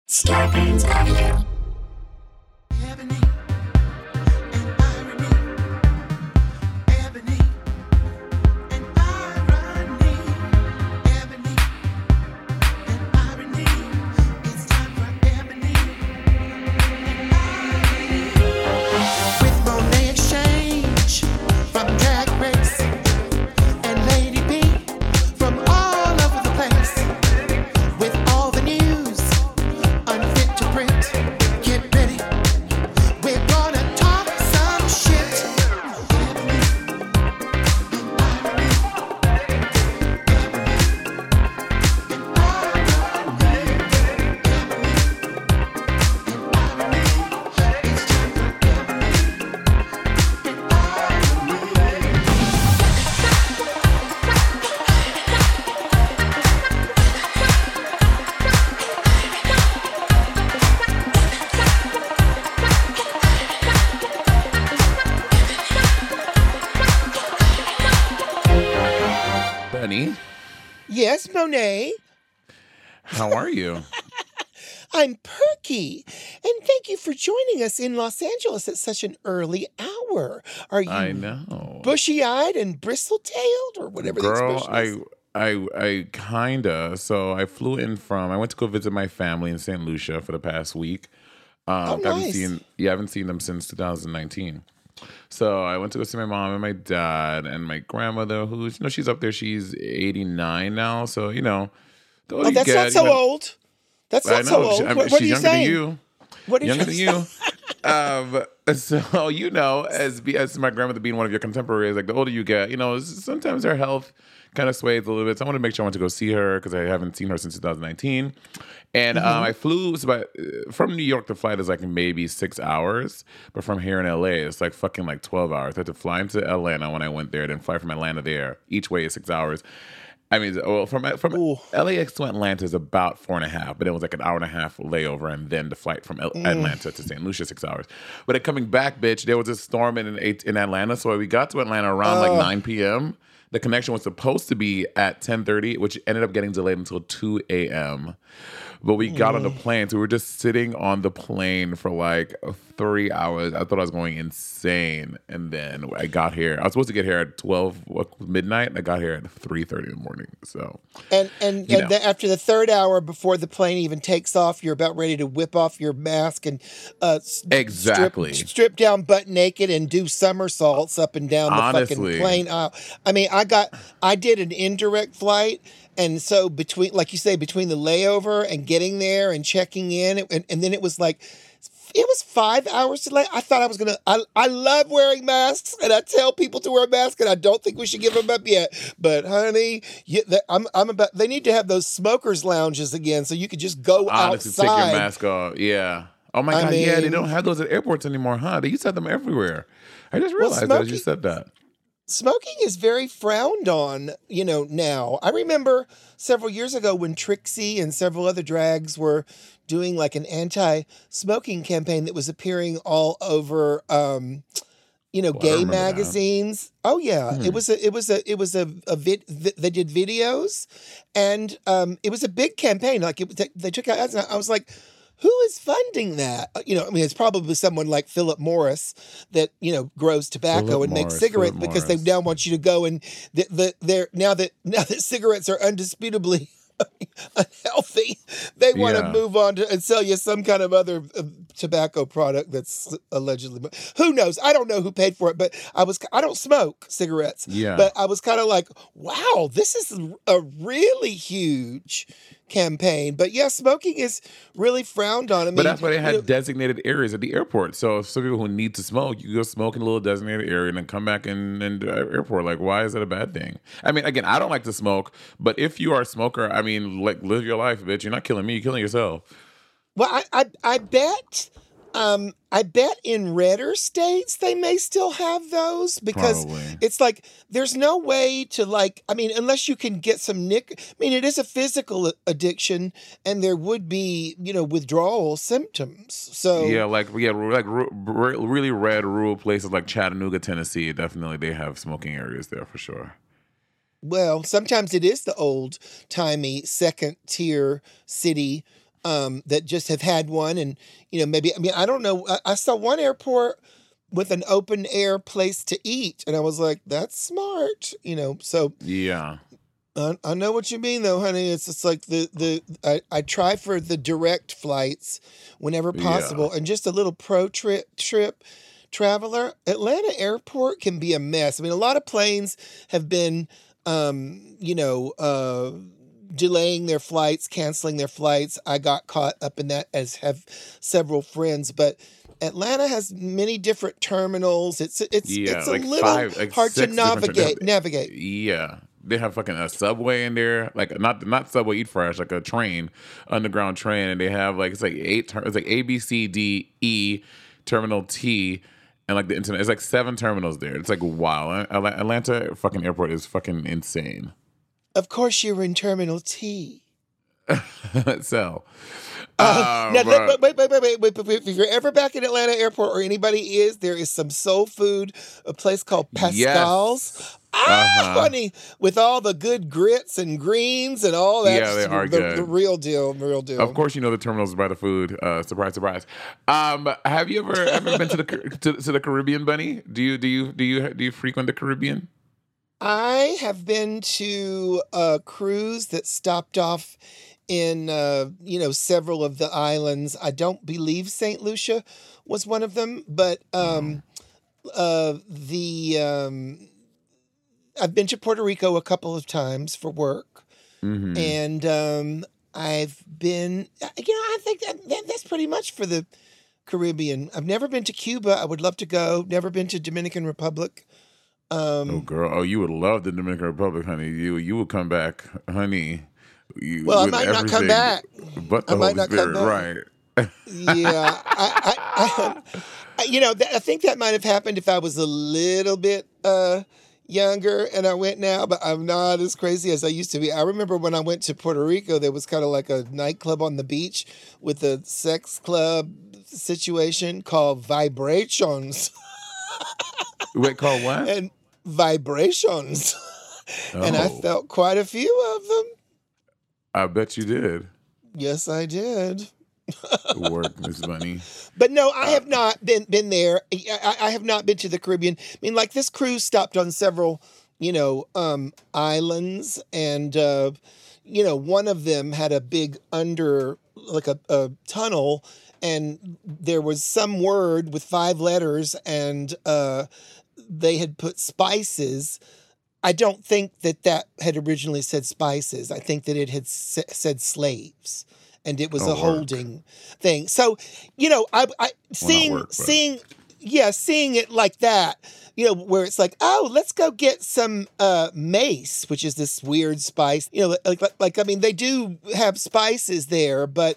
Scarpins Avenue. Yes, Monet. How are you? I'm perky. And thank you for joining us in Los Angeles at such an early hour. Are you I know. bushy-eyed and bristle-tailed or whatever the expression is? I kinda. So I flew in I went to go visit my family in St. Lucia for the past week. Nice. I haven't seen them since 2019. So I went to go see my mom and my dad and my grandmother, who's, she's up there. She's 89 now. So, that's not so old. That's not so old. What are you saying? What younger than you. So, as my grandmother being one of your contemporaries, like the older you get, sometimes her health kind of sways a little bit. So I wanted to make sure I went to go see her because I haven't seen her since 2019. And I flew, from New York, the flight is like maybe 6 hours. But from here in LA, it's like fucking like 12 hours. I had to fly into Atlanta when I went there, then fly from Atlanta there. Each way is 6 hours. I mean, from LAX to Atlanta is about 4.5, but it was like an hour and a half layover, and then the flight from Atlanta to St. Lucia, 6 hours. But coming back, bitch, there was a storm in Atlanta, so we got to Atlanta around like 9 p.m. The connection was supposed to be at 10:30, which ended up getting delayed until 2 a.m. But we got on the plane, so we were just sitting on the plane for like 3 hours. I thought I was going insane. And then I got here. I was supposed to get here at midnight, and I got here at 3:30 in the morning. So, after the third hour before the plane even takes off, you're about ready to whip off your mask and exactly strip down butt naked and do somersaults up and down the fucking plane aisle. I mean, I did an indirect flight. And so between the layover and getting there and checking in, and then it was 5 hours delayed. I thought I was going to, I love wearing masks, and I tell people to wear masks, and I don't think we should give them up yet. But honey, they need to have those smokers lounges again so you could just go outside. Take your mask off. Yeah. Oh my God. Yeah. They don't have those at airports anymore, huh? They used to have them everywhere. I just realized that as you said that. Smoking is very frowned on, now. I remember several years ago when Trixie and several other drags were doing like an anti-smoking campaign that was appearing all over, gay magazines. That. Oh yeah, they did videos, and it was a big campaign. Like they took out ads, and I was like, who is funding that? It's probably someone like Philip Morris that, grows tobacco and makes cigarettes because they now want you to go and now that cigarettes are undisputably unhealthy, they want to move on and sell you some kind of other tobacco product that's allegedly. Who knows? I don't know who paid for it, but I don't smoke cigarettes. Yeah. But I was kind of like, wow, this is a really huge campaign. But yeah, smoking is really frowned on. I mean, but that's why they had designated areas at the airport. So some people who need to smoke, you go smoke in a little designated area and then come back in the airport. Like, why is that a bad thing? I mean, again, I don't like to smoke, but if you are a smoker, I mean, like, live your life, bitch. You're not killing me, you're killing yourself. Well, I bet in redder states they may still have those because it's like there's no way to unless you can get some it is a physical addiction and there would be withdrawal symptoms. So really red rural places like Chattanooga, Tennessee, definitely they have smoking areas there for sure. Well, sometimes it is the old timey second tier city that just have had one, and maybe I don't know. I saw one airport with an open air place to eat, and I was like, that's smart, So Yeah. I know what you mean, though, honey. It's just like I try for the direct flights whenever possible, Yeah. and just a little pro trip traveler. Atlanta Airport can be a mess. I mean, a lot of planes have been, delaying their flights, canceling their flights. I got caught up in that, as have several friends, but Atlanta has many different terminals. It's Yeah, a like little five, like hard to six different. navigate. Yeah, they have fucking a subway in there, like not Subway Eat Fresh, like a train, underground train, and they have like it's like it's like A B C D E, Terminal T, and like the internet. It's like 7 terminals there. It's like wow. Atlanta fucking airport is fucking insane. Of course, you're in Terminal T. So, Now, bro, wait. If you're ever back in Atlanta Airport, or anybody is, there is some soul food, a place called Pascal's. yes, Honey, with all the good grits and greens and all that. yeah, they are the good. real deal, real deal. Of course, the terminals by the food. Surprise, surprise. Have you ever been to the Caribbean, Bunny? Do you frequent the Caribbean? I have been to a cruise that stopped off in several of the islands. I don't believe St. Lucia was one of them, but I've been to Puerto Rico a couple of times for work, Mm-hmm. and I've been. I think that's pretty much for the Caribbean. I've never been to Cuba. I would love to go. Never been to Dominican Republic. Oh, girl. Oh, you would love the Dominican Republic, honey. You would come back, honey. Well, I With might not come everything back. but the I might Holy not come Spirit, back. right? Yeah, I think that might have happened if I was a little bit younger and I went now, but I'm not as crazy as I used to be. I remember when I went to Puerto Rico, there was kind of like a nightclub on the beach with a sex club situation called Vibrations. Wait, called what? And Vibrations. And I Oh, felt quite a few of them. I bet you did. Yes, I did. Work, Miss Bunny. But no, I have not been there. I have not been to the Caribbean. I mean, like this cruise stopped on several, islands, and one of them had a big like a tunnel, and there was some word with 5 letters, and they had put spices. I don't think that had originally said spices. I think that it had said slaves, and it was Oh, a work. holding thing. So, I Well, not seeing work, but seeing it like that, where it's like, oh, let's go get some mace, which is this weird spice. Like I mean, they do have spices there, but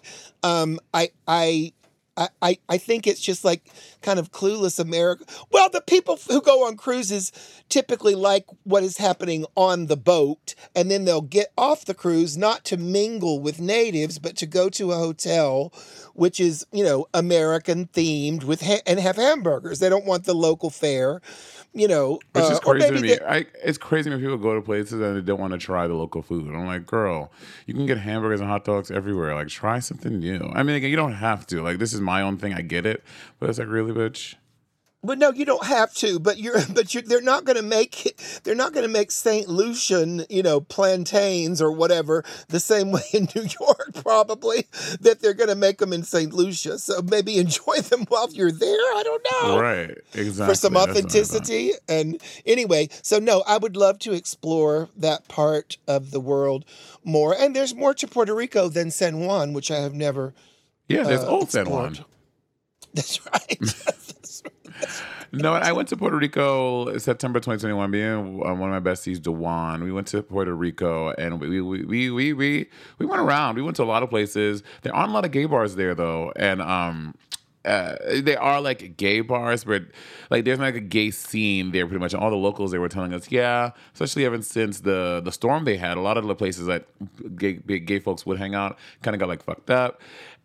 I think it's just like kind of clueless America. Well, the people who go on cruises typically like what is happening on the boat, and then they'll get off the cruise not to mingle with natives, but to go to a hotel, which is, American themed and have hamburgers. They don't want the local fare, Which is or crazy to maybe me. It's crazy when people go to places and they don't want to try the local food. I'm like, girl, you can get hamburgers and hot dogs everywhere. Like, try something new. I mean, again, you don't have to. Like, this is my own thing. I get it, but it's like, really, bitch. But no, you don't have to. But they're not going to make St. Lucian, plantains or whatever the same way in New York probably that they're going to make them in St. Lucia. So maybe enjoy them while you're there. I don't know. Right, exactly. For some That's what I thought. authenticity. And anyway, so no, I would love to explore that part of the world more. And there's more to Puerto Rico than San Juan, which I have never Yeah, there's old San explored. Juan. That's right. No, I went to Puerto Rico September 2021. Me and one of my besties, Dewan, we went to Puerto Rico and we went around. We went to a lot of places. There aren't a lot of gay bars there though, and they are like gay bars, but like there's not like a gay scene there pretty much. And all the locals they were telling us, yeah, especially ever since the storm they had, a lot of the places that gay folks would hang out kind of got like fucked up.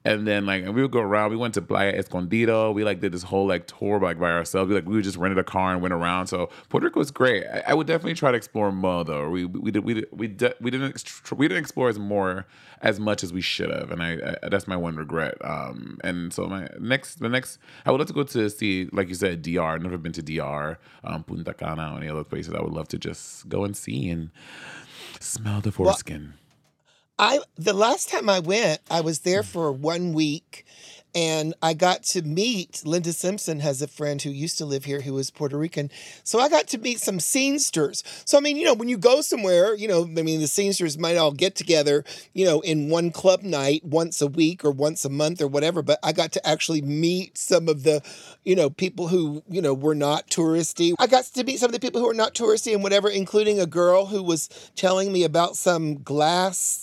And then like we would go around. We went to Playa Escondido. We like did this whole like tour like by ourselves. We just rented a car and went around. So Puerto Rico was great. I would definitely try to explore more though. We didn't explore as much as we should have, and I that's my one regret. And so the next I would love to go to see, like you said, DR. I've never been to DR, Punta Cana, or any other places. I would love to just go and see and smell the foreskin. The last time I went, I was there for 1 week, and I got to meet Linda Simpson has a friend who used to live here who was Puerto Rican. So I got to meet some scenesters. So, I mean, when you go somewhere, the scenesters might all get together, in one club night once a week or once a month or whatever. But I got to actually meet some of the, people who, were not touristy. I got to meet some of the people who were not touristy and whatever, including a girl who was telling me about some glass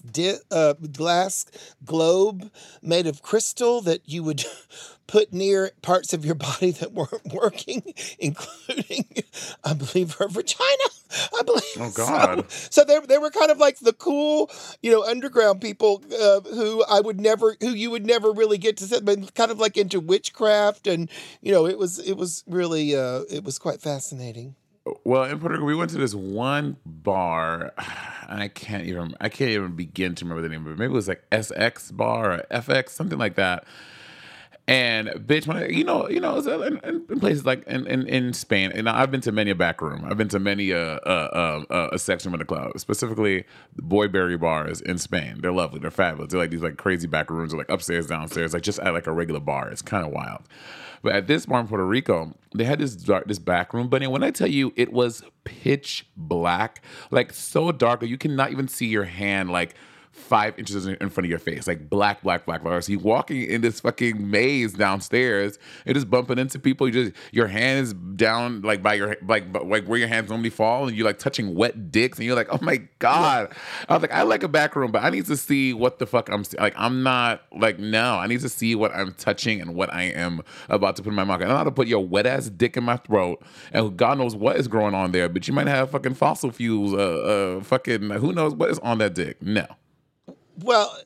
globe made of crystal that you would put near parts of your body that weren't working, including, I believe, her vagina. I believe. Oh God! So they were kind of like the cool, underground people who you would never really get to see, but kind of like into witchcraft, and it was really it was quite fascinating. Well, in Puerto Rico, we went to this one bar, and I can't even begin to remember the name of it. Maybe it was like SX bar or FX, something like that. And bitch, when in places like in Spain, and I've been to many a back room. I've been to many a section of the club, specifically the Boyberry bars in Spain. They're lovely, they're fabulous. They're like these like crazy back rooms, or like upstairs, downstairs, like just at like a regular bar. It's kind of wild. But at this bar in Puerto Rico, they had this back room. But when I tell you, it was pitch black, like so dark that you cannot even see your hand, like 5 inches in front of your face, like black. So you're walking in this fucking maze downstairs, and just bumping into people. Your hand is down like by your like where your hands normally fall, and you're like touching wet dicks, and you're like, oh my God. I was like, I like a back room, but I need to see what the fuck like. I'm not like, no, I need to see what I'm touching and what I am about to put in my mouth. I don't know how to put your wet ass dick in my throat, and God knows what is growing on there, but you might have fucking fossil fuels, fucking who knows what is on that dick. No. Well,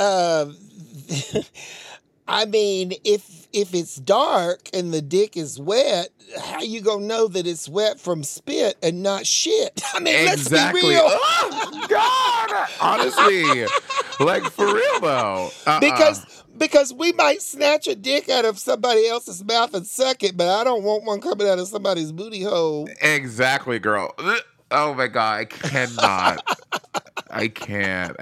I mean, if it's dark and the dick is wet, how you gonna know that it's wet from spit and not shit? I mean, exactly. Let's be real. Oh God, honestly, like for real though. Because we might snatch a dick out of somebody else's mouth and suck it, but I don't want one coming out of somebody's booty hole. Exactly, girl. Oh my God, I cannot. I can't.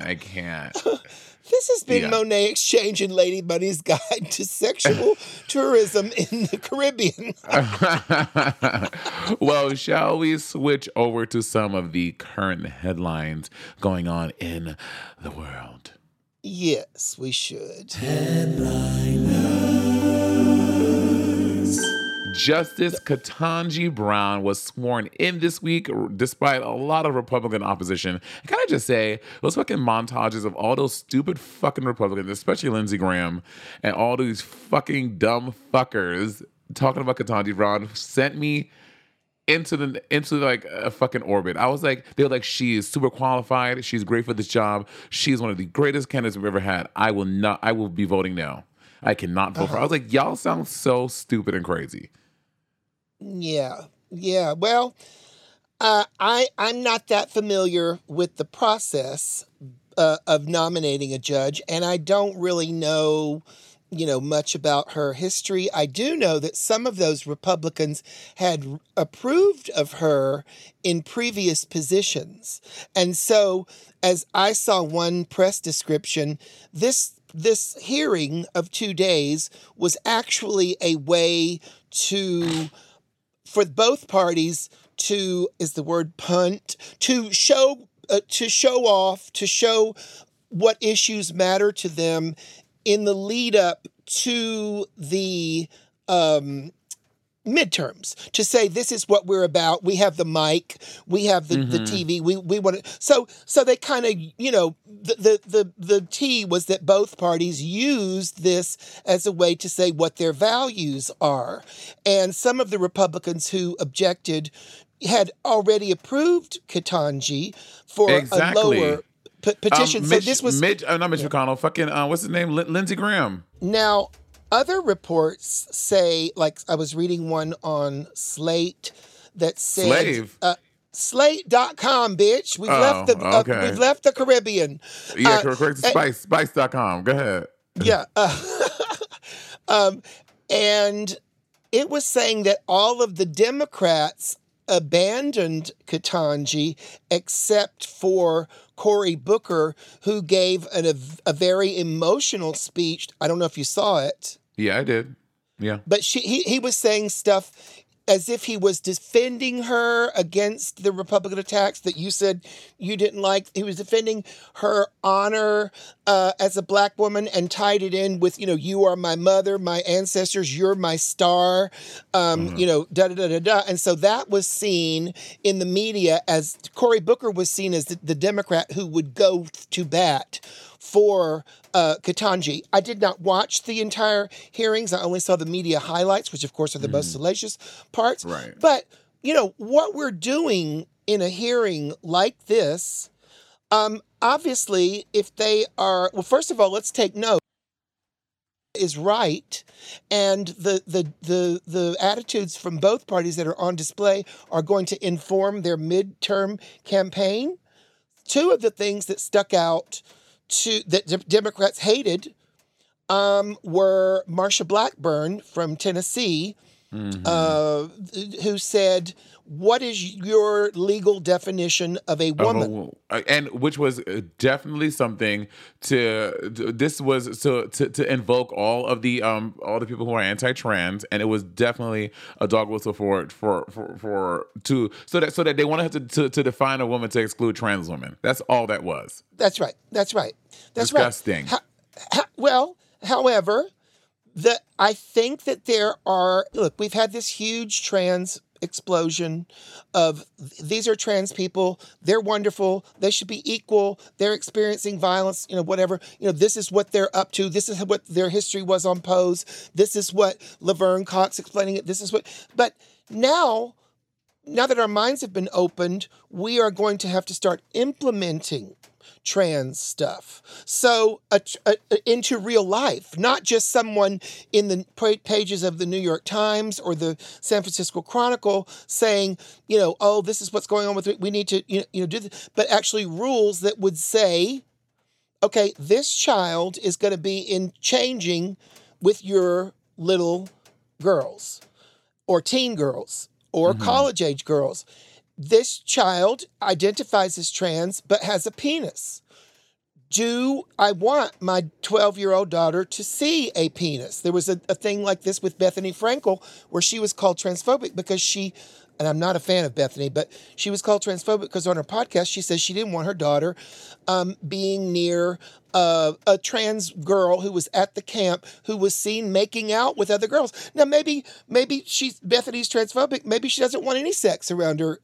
This has been Monet Exchange and Lady Bunny's Guide to Sexual Tourism in the Caribbean. Well, shall we switch over to some of the current headlines going on in the world? Yes, we should. Justice Ketanji Brown was sworn in this week despite a lot of Republican opposition. Can I just say, those fucking montages of all those stupid fucking Republicans, especially Lindsey Graham, and all these fucking dumb fuckers talking about Ketanji Brown sent me into like a fucking orbit. I was like, they were like, she is super qualified. She's great for this job. She's one of the greatest candidates we've ever had. I will be voting no. I cannot vote for her. I was like, y'all sound so stupid and crazy. Yeah. Well, I'm not that familiar with the process of nominating a judge, and I don't really know, much about her history. I do know that some of those Republicans had approved of her in previous positions. And so, as I saw one press description, this hearing of 2 days was actually a way for both parties to, is the word punt, to show off, to show what issues matter to them in the lead up to the midterms, to say this is what we're about. We have the mic, we have the TV. We want to. So they kind of, the tea was that both parties used this as a way to say what their values are, and some of the Republicans who objected had already approved Ketanji for a lower petition. So Mitch, this was not Mitch McConnell. Fucking what's his name? Lindsey Graham. now. Other reports say, like I was reading one on Slate that said, Slave. Slate.com, bitch. We've left the okay. we've left the Caribbean. Yeah, correct. Spice.com. Go ahead. Yeah. And it was saying that all of the Democrats abandoned Ketanji except for Cory Booker, who gave a very emotional speech. I don't know if you saw it. Yeah, I did. Yeah. But he was saying stuff as if he was defending her against the Republican attacks that you said you didn't like. He was defending her honor as a black woman and tied it in with, you are my mother, my ancestors, you're my star, da-da-da-da-da. And so that was seen in the media as Cory Booker was seen as the Democrat who would go to bat for Ketanji. I did not watch the entire hearings. I only saw the media highlights, which of course are the most salacious parts. Right. But, what we're doing in a hearing like this, obviously, if they are, well, first of all, let's take note, is right, and the attitudes from both parties that are on display are going to inform their midterm campaign. Two of the things that stuck out that Democrats hated were Marsha Blackburn from Tennessee, who said, "What is your legal definition of a woman?" And which was definitely something to invoke all of the people who are anti-trans, and it was definitely a dog whistle so that they wanted to define a woman to exclude trans women. That's all that was. That's right. Disgusting. However, I think that there are, we've had this huge trans explosion of these are trans people, they're wonderful, they should be equal, they're experiencing violence, whatever, this is what they're up to, this is what their history was on Pose, this is what Laverne Cox explaining it, but now that our minds have been opened, we are going to have to start implementing trans stuff. So into real life, not just someone in the pages of the New York Times or the San Francisco Chronicle saying, oh, this is what's going on with it. We need to, do this, but actually rules that would say, okay, this child is going to be in changing with your little girls or teen girls or college age girls. This child identifies as trans, but has a penis. Do I want my 12-year-old daughter to see a penis? There was a thing like this with Bethany Frankel where she was called transphobic because and I'm not a fan of Bethany, but she was called transphobic because on her podcast, she says she didn't want her daughter being near a trans girl who was at the camp who was seen making out with other girls. Now, maybe Bethany's transphobic. Maybe she doesn't want any sex around her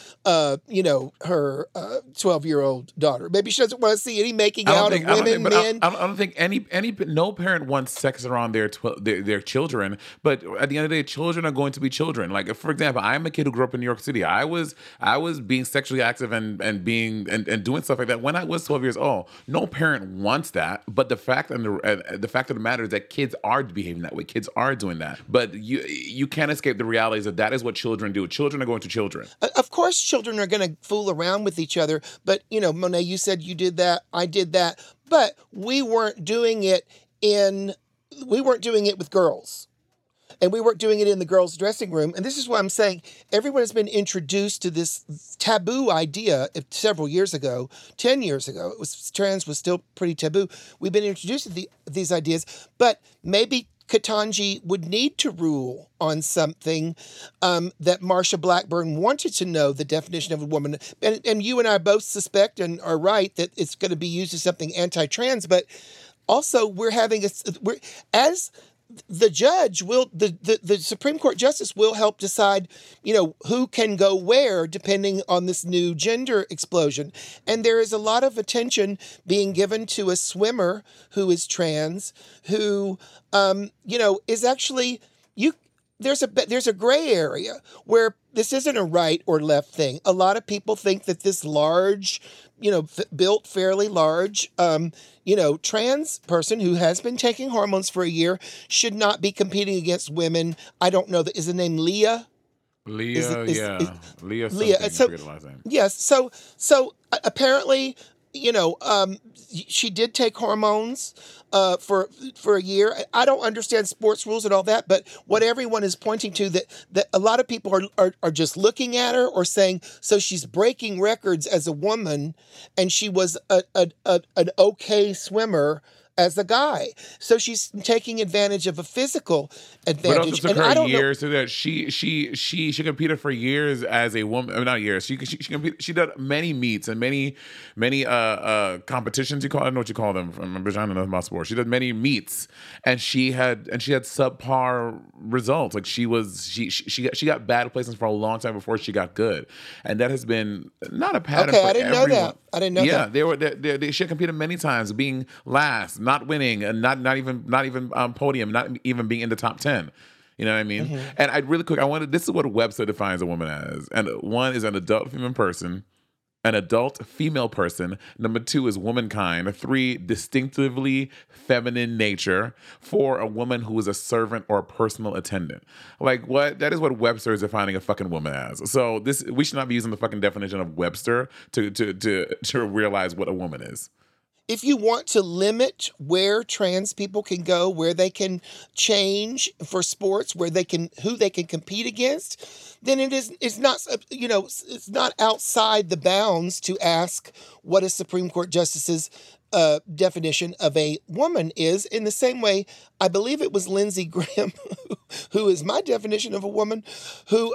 12-year-old daughter. Maybe she doesn't want to see any making out of women, men. I don't think no parent wants sex around their children. But at the end of the day, children are going to be children. Like, for example, I'm a kid who grew up in New York City. I was being sexually active and doing stuff like that when I was 12 years old. No parent wants that, but the fact of the matter is that kids are behaving that way. Kids are doing that, but you can't escape the realities that is what children do. Children are going to children. Of course, children are going to fool around with each other. But Monet, you said you did that. I did that, but we weren't doing it with girls. And we weren't doing it in the girls' dressing room. And this is what I'm saying. Everyone has been introduced to this taboo idea several years ago, 10 years ago. Trans was still pretty taboo. We've been introduced to these ideas. But maybe Ketanji would need to rule on something that Marsha Blackburn wanted to know the definition of a woman. And you and I both suspect and are right that it's going to be used as something anti-trans. But also the judge will, the Supreme Court justice will help decide, who can go where depending on this new gender explosion. And there is a lot of attention being given to a swimmer who is trans, who, is actually, there's a gray area where this isn't a right or left thing. A lot of people think that this large, built fairly large, trans person who has been taking hormones for a year should not be competing against women. I don't know. Is the name Leah? Leah, Leah something. Leah. I forget the last name. Yes. So apparently, she did take hormones for a year. I don't understand sports rules and all that, but what everyone is pointing to that a lot of people are just looking at her or saying, so she's breaking records as a woman, and she was an okay swimmer as a guy. So she's taking advantage of a physical advantage. But also took her years so that she competed for years as a woman. I mean, not years. She competed. She did many meets and many competitions. I don't know what you call them. I'm trying to know about sports. She did many meets, and she had subpar results. Like she got bad placements for a long time before she got good, and that has been not a pattern. Okay, for I didn't everyone. know that. I didn't know that. Yeah, she had competed many times, being last, not winning, and not even podium, not even being in the top 10. You know what I mean? Mm-hmm. And this is what Webster defines a woman as. And one is an adult female person. An adult female person. Number 2 is womankind. 3, distinctively feminine nature. 4, a woman who is a servant or a personal attendant. Like what? That is what Webster is defining a fucking woman as. So we should not be using the fucking definition of Webster to realize what a woman is. If you want to limit where trans people can go, where they can change for sports, who they can compete against, then it's not outside the bounds to ask what a Supreme Court justice's definition of a woman is. In the same way, I believe it was Lindsey Graham, who is my definition of a woman, who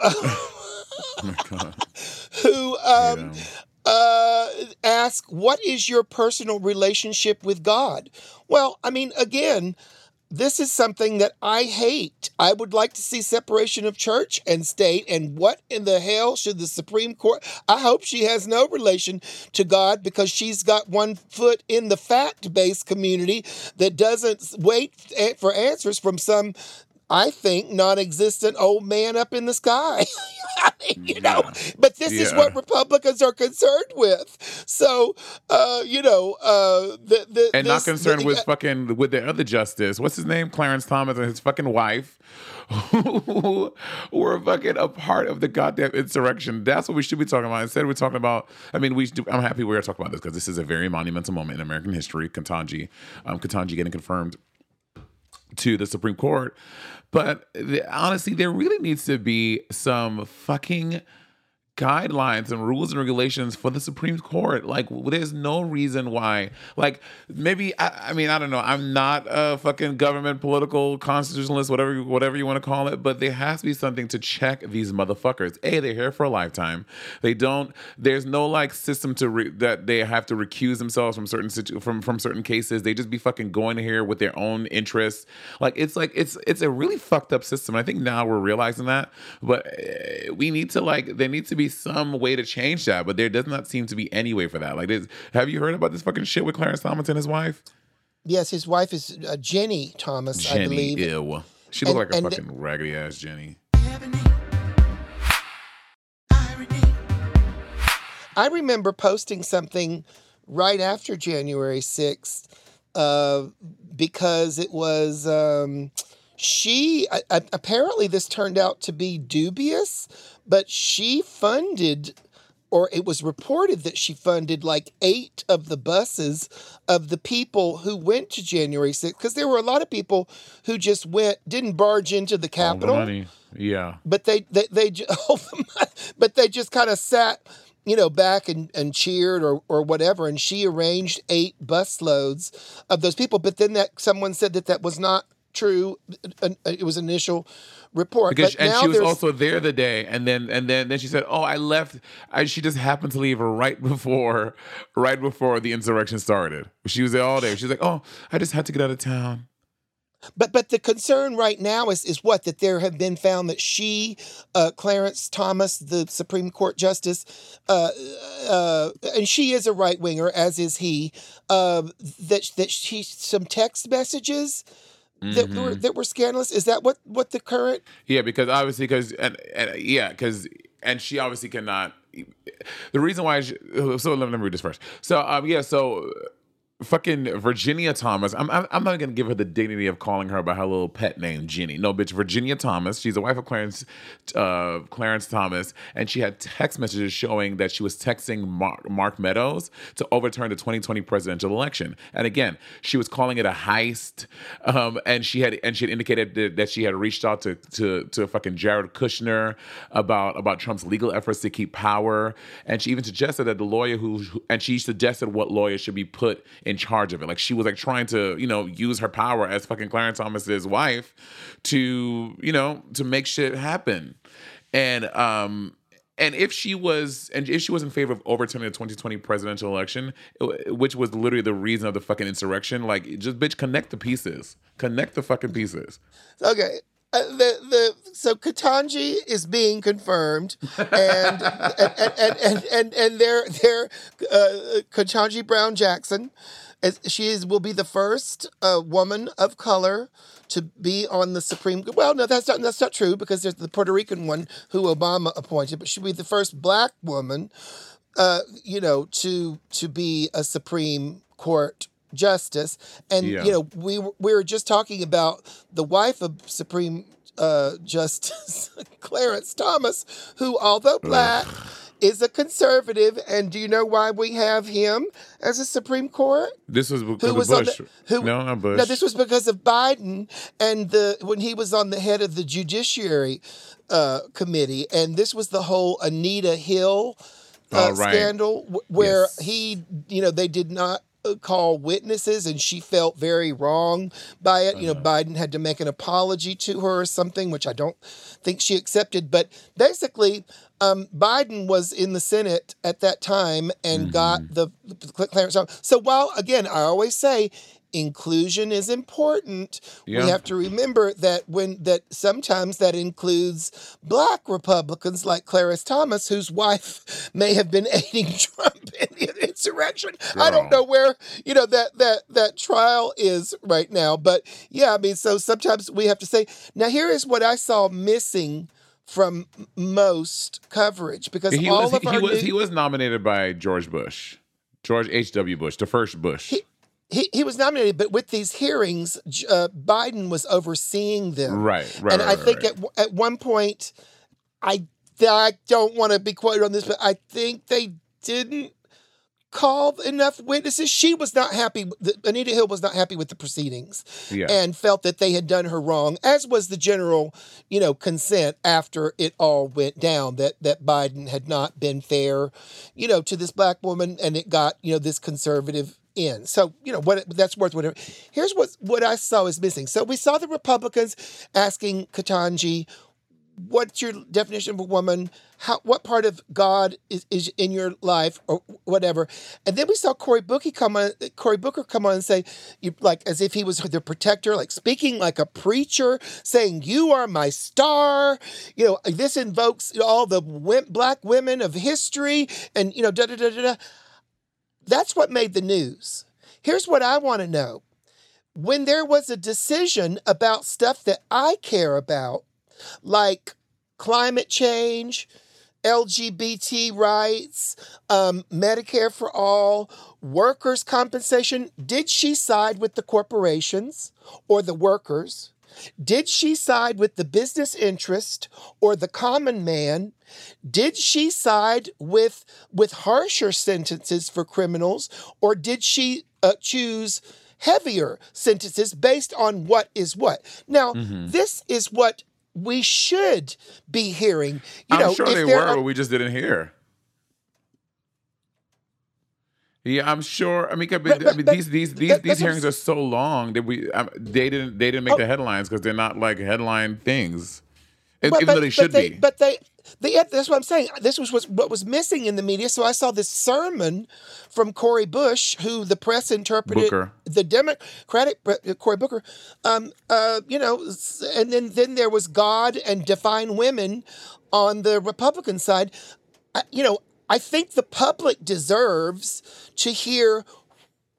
ask, what is your personal relationship with God? Well, I mean, again, this is something that I hate. I would like to see separation of church and state. And what in the hell should the Supreme Court? I hope she has no relation to God, because she's got one foot in the fact-based community that doesn't wait for answers from some, I think, non-existent old man up in the sky. I mean, but this is what Republicans are concerned with. So, not concerned with their other justice. What's his name? Clarence Thomas and his fucking wife, who were fucking a part of the goddamn insurrection. That's what we should be talking about. Instead, we're talking about. I mean, I'm happy we're talking about this because this is a very monumental moment in American history. Ketanji getting confirmed to the Supreme Court. But honestly, there really needs to be some fucking guidelines and rules and regulations for the Supreme Court. Like, there's no reason why. Like, maybe I don't know. I'm not a fucking government, political, constitutionalist, whatever you want to call it. But there has to be something to check these motherfuckers. They're here for a lifetime. There's no like system that they have to recuse themselves from from certain cases. They just be fucking going here with their own interests. It's a really fucked up system. I think now we're realizing that. But we need to there needs to be some way to change that, but there does not seem to be any way for that. Have you heard about this fucking shit with Clarence Thomas and his wife? Yes, his wife is Jenny Thomas, I believe. Ew. She looked like a fucking raggedy ass Jenny. I remember posting something right after January 6th because it was apparently this turned out to be dubious, but she funded, or it was reported that she funded 8 of the buses of the people who went to January 6th, because there were a lot of people who just didn't barge into the Capitol. Money. Yeah. But they just kind of sat, back and cheered or whatever. And she arranged 8 busloads of those people. But then someone said that was not true. It was initial report. Because she was also there the day, and then she said, "Oh, I left." She just happened to leave right before the insurrection started. She was there all day. She's like, "Oh, I just had to get out of town." But the concern right now is that there have been found that she, Clarence Thomas, the Supreme Court justice, and she is a right winger, as is he. That she some text messages that were scandalous. Is that what the current? Yeah, because obviously, because and she obviously cannot. The reason why, so let me read this first. So so fucking Virginia Thomas. I'm not gonna give her the dignity of calling her by her little pet name, Ginny. No, bitch, Virginia Thomas. She's the wife of Clarence Thomas, and she had text messages showing that she was texting Mark Meadows to overturn the 2020 presidential election. And again, she was calling it a heist. And she had indicated that she had reached out to fucking Jared Kushner about Trump's legal efforts to keep power. And she even suggested that the lawyer and she suggested what lawyer should be put in charge of it. Like, she was like trying to, use her power as fucking Clarence Thomas's wife to make shit happen. And if she was in favor of overturning the 2020 presidential election, which was literally the reason of the fucking insurrection, like, just bitch, connect the pieces. Connect the fucking pieces. Okay. So Ketanji is being confirmed, and they're Ketanji Brown Jackson, will be the first woman of color to be on the Supreme. Well, no, that's not true, because there's the Puerto Rican one who Obama appointed, but she'll be the first Black woman, to be a Supreme Court justice. And we were just talking about the wife of Supreme Justice Clarence Thomas, who, although Black, is a conservative. And do you know why we have him as a Supreme Court? This was because of Bush. No, not Bush. No, this was because of Biden and when he was on the head of the Judiciary Committee. And this was the whole Anita Hill scandal, where they did not call witnesses, and she felt very wrong by it. Biden had to make an apology to her or something, which I don't think she accepted. But basically, Biden was in the Senate at that time and got the Clarence Thomas. So while, again, I always say inclusion is important, we have to remember that sometimes that includes Black Republicans like Clarence Thomas, whose wife may have been aiding Trump in the insurrection. Girl. I don't know where that trial is right now, but so sometimes we have to say, now here is what I saw missing from most coverage, because he was nominated by George H.W. Bush, the first Bush. He was nominated, but with these hearings, Biden was overseeing them. Right. And I think at one point, I don't want to be quoted on this, but I think they didn't call enough witnesses. She was not happy. Anita Hill was not happy with the proceedings and felt that they had done her wrong, as was the general, consent after it all went down, that Biden had not been fair, to this Black woman, and it got, this conservative in. So, that's worth whatever. Here's what I saw is missing. So we saw the Republicans asking Ketanji, what's your definition of a woman? What part of God is in your life, or whatever? And then we saw Cory Booker come on and say, as if he was the protector, like speaking like a preacher, saying, "You are my star." This invokes all the Black women of history, and da da da da da. That's what made the news. Here's what I want to know. When there was a decision about stuff that I care about, like climate change, LGBT rights, Medicare for all, workers' compensation, did she side with the corporations or the workers? Did she side with the business interest or the common man? Did she side with harsher sentences for criminals, or did she choose heavier sentences based on what is what? Now, this is what we should be hearing. I'm sure they were, but we just didn't hear. Yeah, I'm sure. I mean, these hearings are so long that they didn't make the headlines because they're not like headline things, even though they should be. But that's what I'm saying. This was what was missing in the media. So I saw this sermon from Cory Bush, who the press interpreted the Democratic Cory Booker. And then there was God and Define Women on the Republican side. I think the public deserves to hear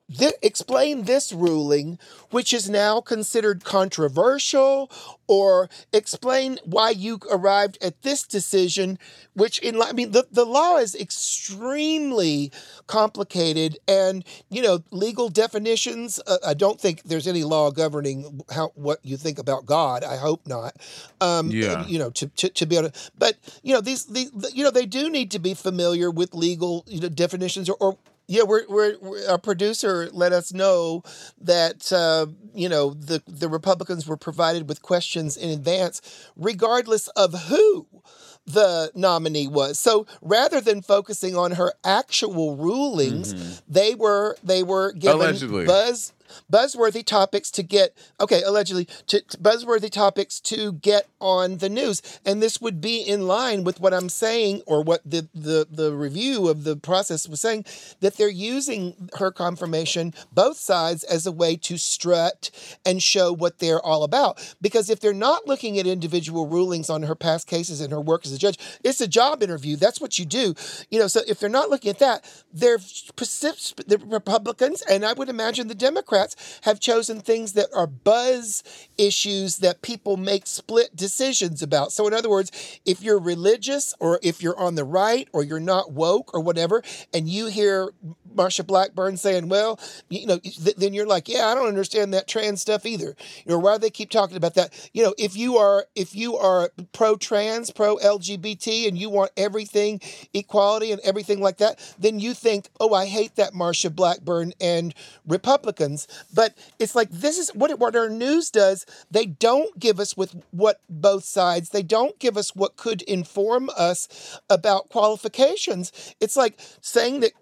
explain this ruling, which is now considered controversial, or explain why you arrived at this decision, which I mean, the law is extremely complicated, and, legal definitions. I don't think there's any law governing what you think about God. I hope not. Yeah. To be able to, but, these, they do need to be familiar with legal, definitions or yeah, we're our producer let us know that the Republicans were provided with questions in advance, regardless of who the nominee was. So rather than focusing on her actual rulings, they were given Allegedly. buzzworthy topics to get allegedly to buzzworthy topics to get on the news, and this would be in line with what I'm saying, or what the review of the process was saying, that they're using her confirmation, both sides, as a way to strut and show what they're all about. Because if they're not looking at individual rulings on her past cases and her work as a judge, it's a job interview. That's what you do. So if they're not looking at that, the Republicans, and I would imagine the Democrats, have chosen things that are buzz issues that people make split decisions about. So in other words, if you're religious, or if you're on the right, or you're not woke or whatever, and you hear Marsha Blackburn saying, well, then you're like, yeah, I don't understand that trans stuff either. Why do they keep talking about that? If you are pro-trans, pro-LGBT, and you want everything equality and everything like that, then you think, oh, I hate that Marsha Blackburn and Republicans. But it's like, this is what our news does. They don't give us with what both sides. They don't give us what could inform us about qualifications. It's like saying that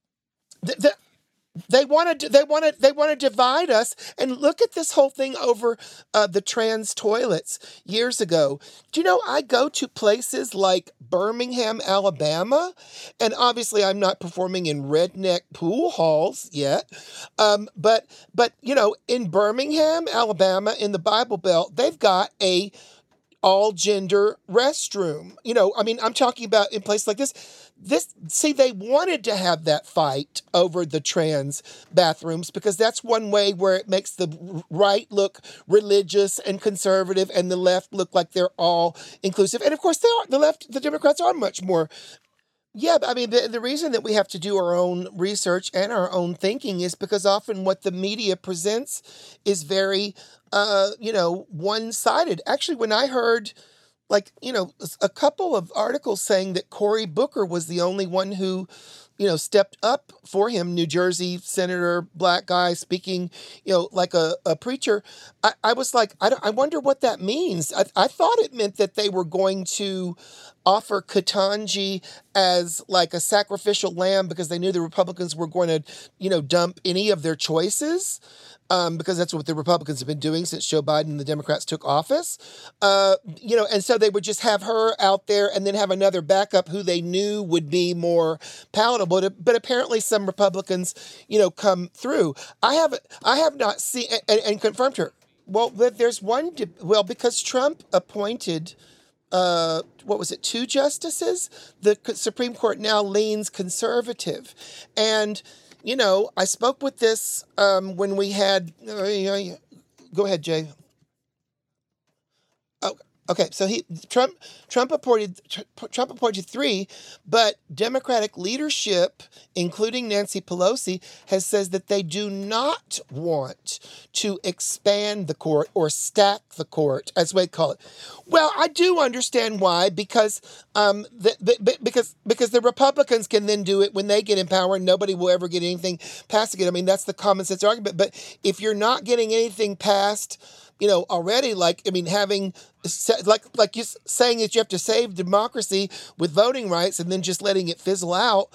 they want to divide us. And look at this whole thing over the trans toilets years ago. Do you know, I go to places like Birmingham, Alabama, and obviously I'm not performing in redneck pool halls yet. But in Birmingham, Alabama, in the Bible Belt, they've got a all gender restroom. I'm talking about in places like this. They wanted to have that fight over the trans bathrooms, because that's one way where it makes the right look religious and conservative, and the left look like they're all inclusive. And of course, the Democrats are much more. Yeah, but I mean, the reason that we have to do our own research and our own thinking is because often what the media presents is very, one-sided. Actually, when I heard, a couple of articles saying that Cory Booker was the only one who, stepped up for him, New Jersey senator, black guy speaking, like a preacher, I was like, I wonder what that means. I thought it meant that they were going to offer Ketanji as like a sacrificial lamb, because they knew the Republicans were going to, dump any of their choices. Because that's what the Republicans have been doing since Joe Biden and the Democrats took office. And so they would just have her out there and then have another backup who they knew would be more palatable. But apparently some Republicans, come through. I have not seen and confirmed her. Well, there's one, because Trump appointed, 2 justices? The Supreme Court now leans conservative. And I spoke with this when we had. Go ahead, Jay. Oh, okay. So Trump appointed 3, but Democratic leadership, including Nancy Pelosi, has says that they do not want to expand the court or stack the court, as we call it. Well, I do understand why, because because the Republicans can then do it when they get in power, and nobody will ever get anything passed again. I mean, that's the common sense argument. But if you're not getting anything passed, already, having, like you saying that you have to save democracy with voting rights and then just letting it fizzle out,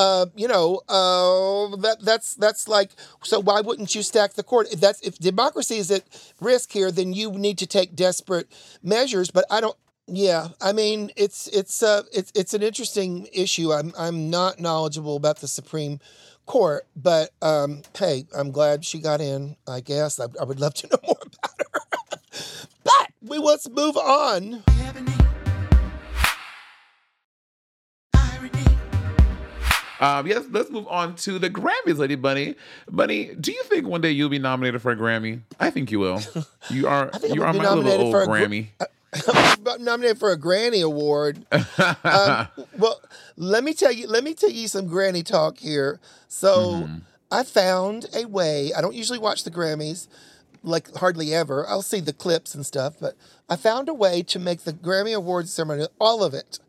that's like, so why wouldn't you stack the court? If democracy is at risk here, then you need to take desperate measures. But I don't. Yeah, I mean, it's an interesting issue. I'm not knowledgeable about the Supreme Court, but hey, I'm glad she got in. I guess I would love to know more about her. But let's move on. Yes, let's move on to the Grammys, Lady Bunny. Bunny, do you think one day you'll be nominated for a Grammy? I think you will. You are I think you I'm are gonna be my little nominated old for Grammy. nominated for a Granny Award. Well, let me tell you some Granny talk here. So I found a way. I don't usually watch the Grammys, like hardly ever. I'll see the clips and stuff, but I found a way to make the Grammy Awards ceremony, all of it,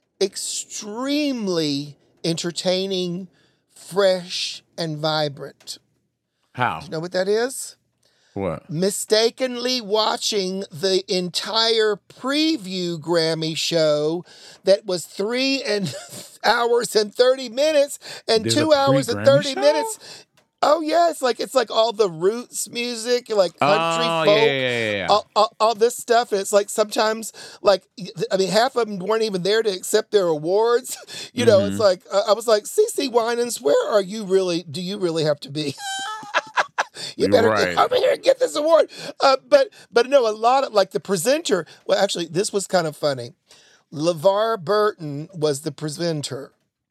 extremely entertaining, fresh, and vibrant. How? You know what that is? What? Mistakenly watching the entire preview Grammy show that was 3 hours and 30 minutes and There's 2 a hours and pre-Grammy 30 show? minutes. Oh yeah, it's like all the roots music, like country Oh, folk, yeah. all this stuff, and it's like sometimes, like, I mean, half of them weren't even there to accept their awards. You know, it's like I was like, CeCe Winans, where are you really? Do you really have to be? You better get over here and get this award. But no, a lot of, like, the presenter. Well, actually, this was kind of funny. LeVar Burton was the presenter.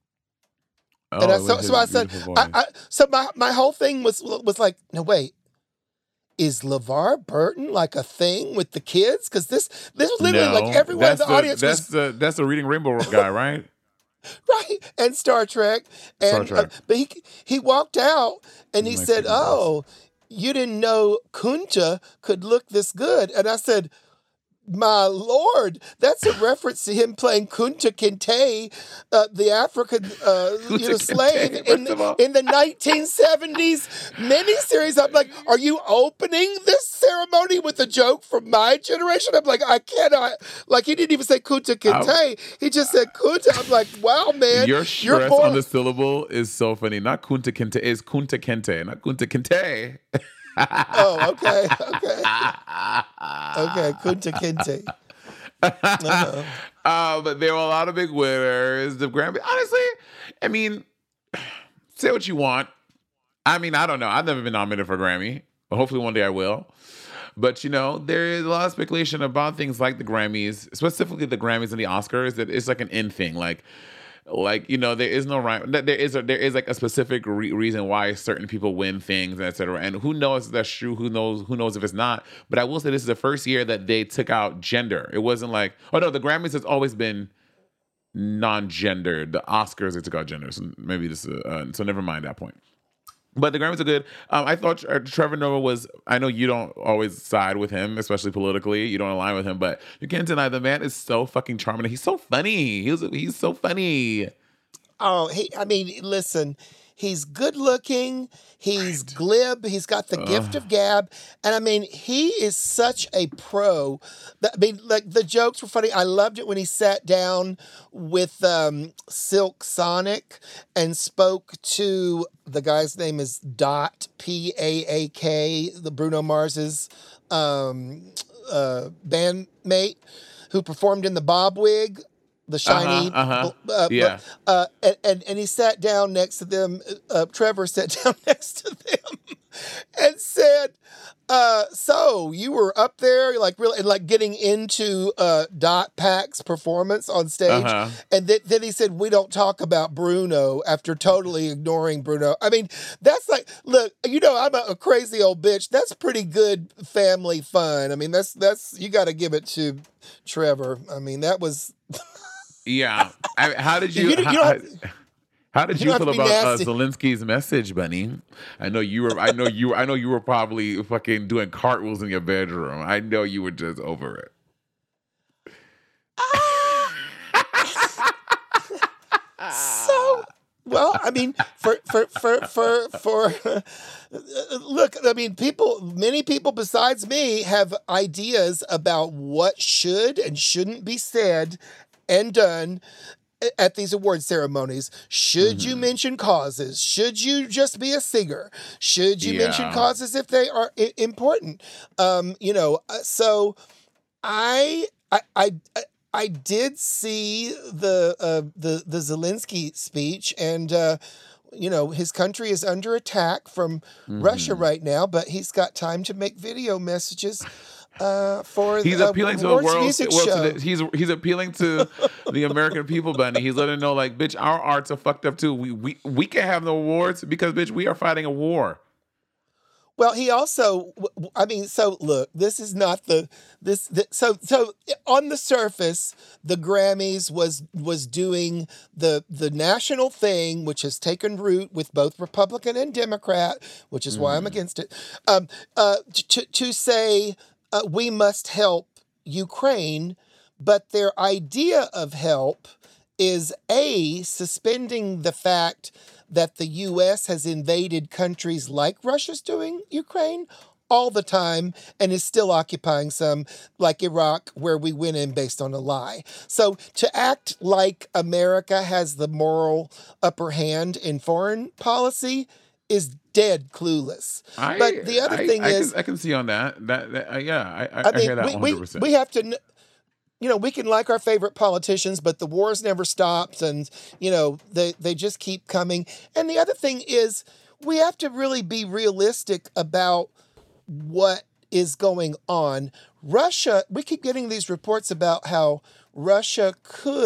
Oh, And it was so I his said, beautiful voice. so my whole thing was like, no, wait, is LeVar Burton like a thing with the kids? Because this was literally like everyone in the audience was that's the Reading Rainbow guy, right? right, and Star Trek, and Star Trek. but he walked out and he My said, favorite "Oh, you didn't know Kunta could look this good," and I said, my Lord, that's a reference to him playing Kunta Kinte, the African slave in the 1970s miniseries. I'm like, are you opening this ceremony with a joke from my generation? I'm like, I cannot. Like, he didn't even say Kunta Kinte. He just said Kunta. I'm like, wow, man. Your stress on the syllable is so funny. Not Kunta Kinte, it's Kunta Kinte, not Kunta Kinte. Oh, okay. Okay, Kunta Kinte. But there were a lot of big winners. The Grammy, honestly, I mean, say what you want. I mean, I don't know. I've never been nominated for a Grammy, but hopefully one day I will. But, you know, there is a lot of speculation about things like the Grammys, specifically the Grammys and the Oscars, that it's like an in thing. Like, you know, there is no right. There is like a specific reason why certain people win things, et cetera. And who knows if that's true? Who knows if it's not? But I will say this is the first year that they took out gender. It wasn't like, oh no, the Grammys has always been non-gendered. The Oscars, they took out gender. So maybe this is so never mind that point. But the Grammys are good. I thought Trevor Noah was, I know you don't always side with him, especially politically. You don't align with him, but you can't deny the man is so fucking charming. He's so funny. He's so funny. Oh, I mean, listen, he's good looking. He's glib. He's got the gift of gab. And I mean, he is such a pro. I mean, like, the jokes were funny. I loved it when he sat down with Silk Sonic and spoke to, the guy's name is Dot, Paak, the Bruno Mars's bandmate, who performed in the Bob Wig. The shiny, yeah. And he sat down next to them. Trevor sat down next to them and said, "So you were up there, like, really, and like getting into Dot Pack's performance on stage." And then he said, "We don't talk about Bruno," after totally ignoring Bruno. I mean, that's like, look, you know, I'm a crazy old bitch. That's pretty good family fun. I mean, that's you got to give it to Trevor. I mean, that was. Yeah. How did you? How did you feel about Zelensky's message, Bunny? I know you were probably fucking doing cartwheels in your bedroom. I know you were just over it. So, well, I mean, for look, I mean, many people besides me have ideas about what should and shouldn't be said and done at these award ceremonies. Should you mention causes? Should you just be a singer? Should you mention causes if they are important? You know, so I did see the Zelensky speech, and you know, his country is under attack from Russia right now, but he's got time to make video messages. For He's the appealing to the awards world. music To show. he's appealing to the American people, Bunny. He's letting them know, like, bitch, our arts are fucked up too. We can't have no awards because, bitch, we are fighting a war. Well, he also, I mean, so look, this is not so on the surface, the Grammys was doing the national thing, which has taken root with both Republican and Democrat, which is why I'm against it. To say we must help Ukraine, but their idea of help is suspending the fact that the U.S. has invaded countries like Russia's doing Ukraine all the time and is still occupying some, like Iraq, where we went in based on a lie. So to act like America has the moral upper hand in foreign policy is dead clueless. But the other thing is... I can see on that. I mean, hear that 100%. We have to... we can like our favorite politicians, but the wars never stopped, and, they just keep coming. And the other thing is, we have to really be realistic about what is going on. Russia, we keep getting these reports about how Russia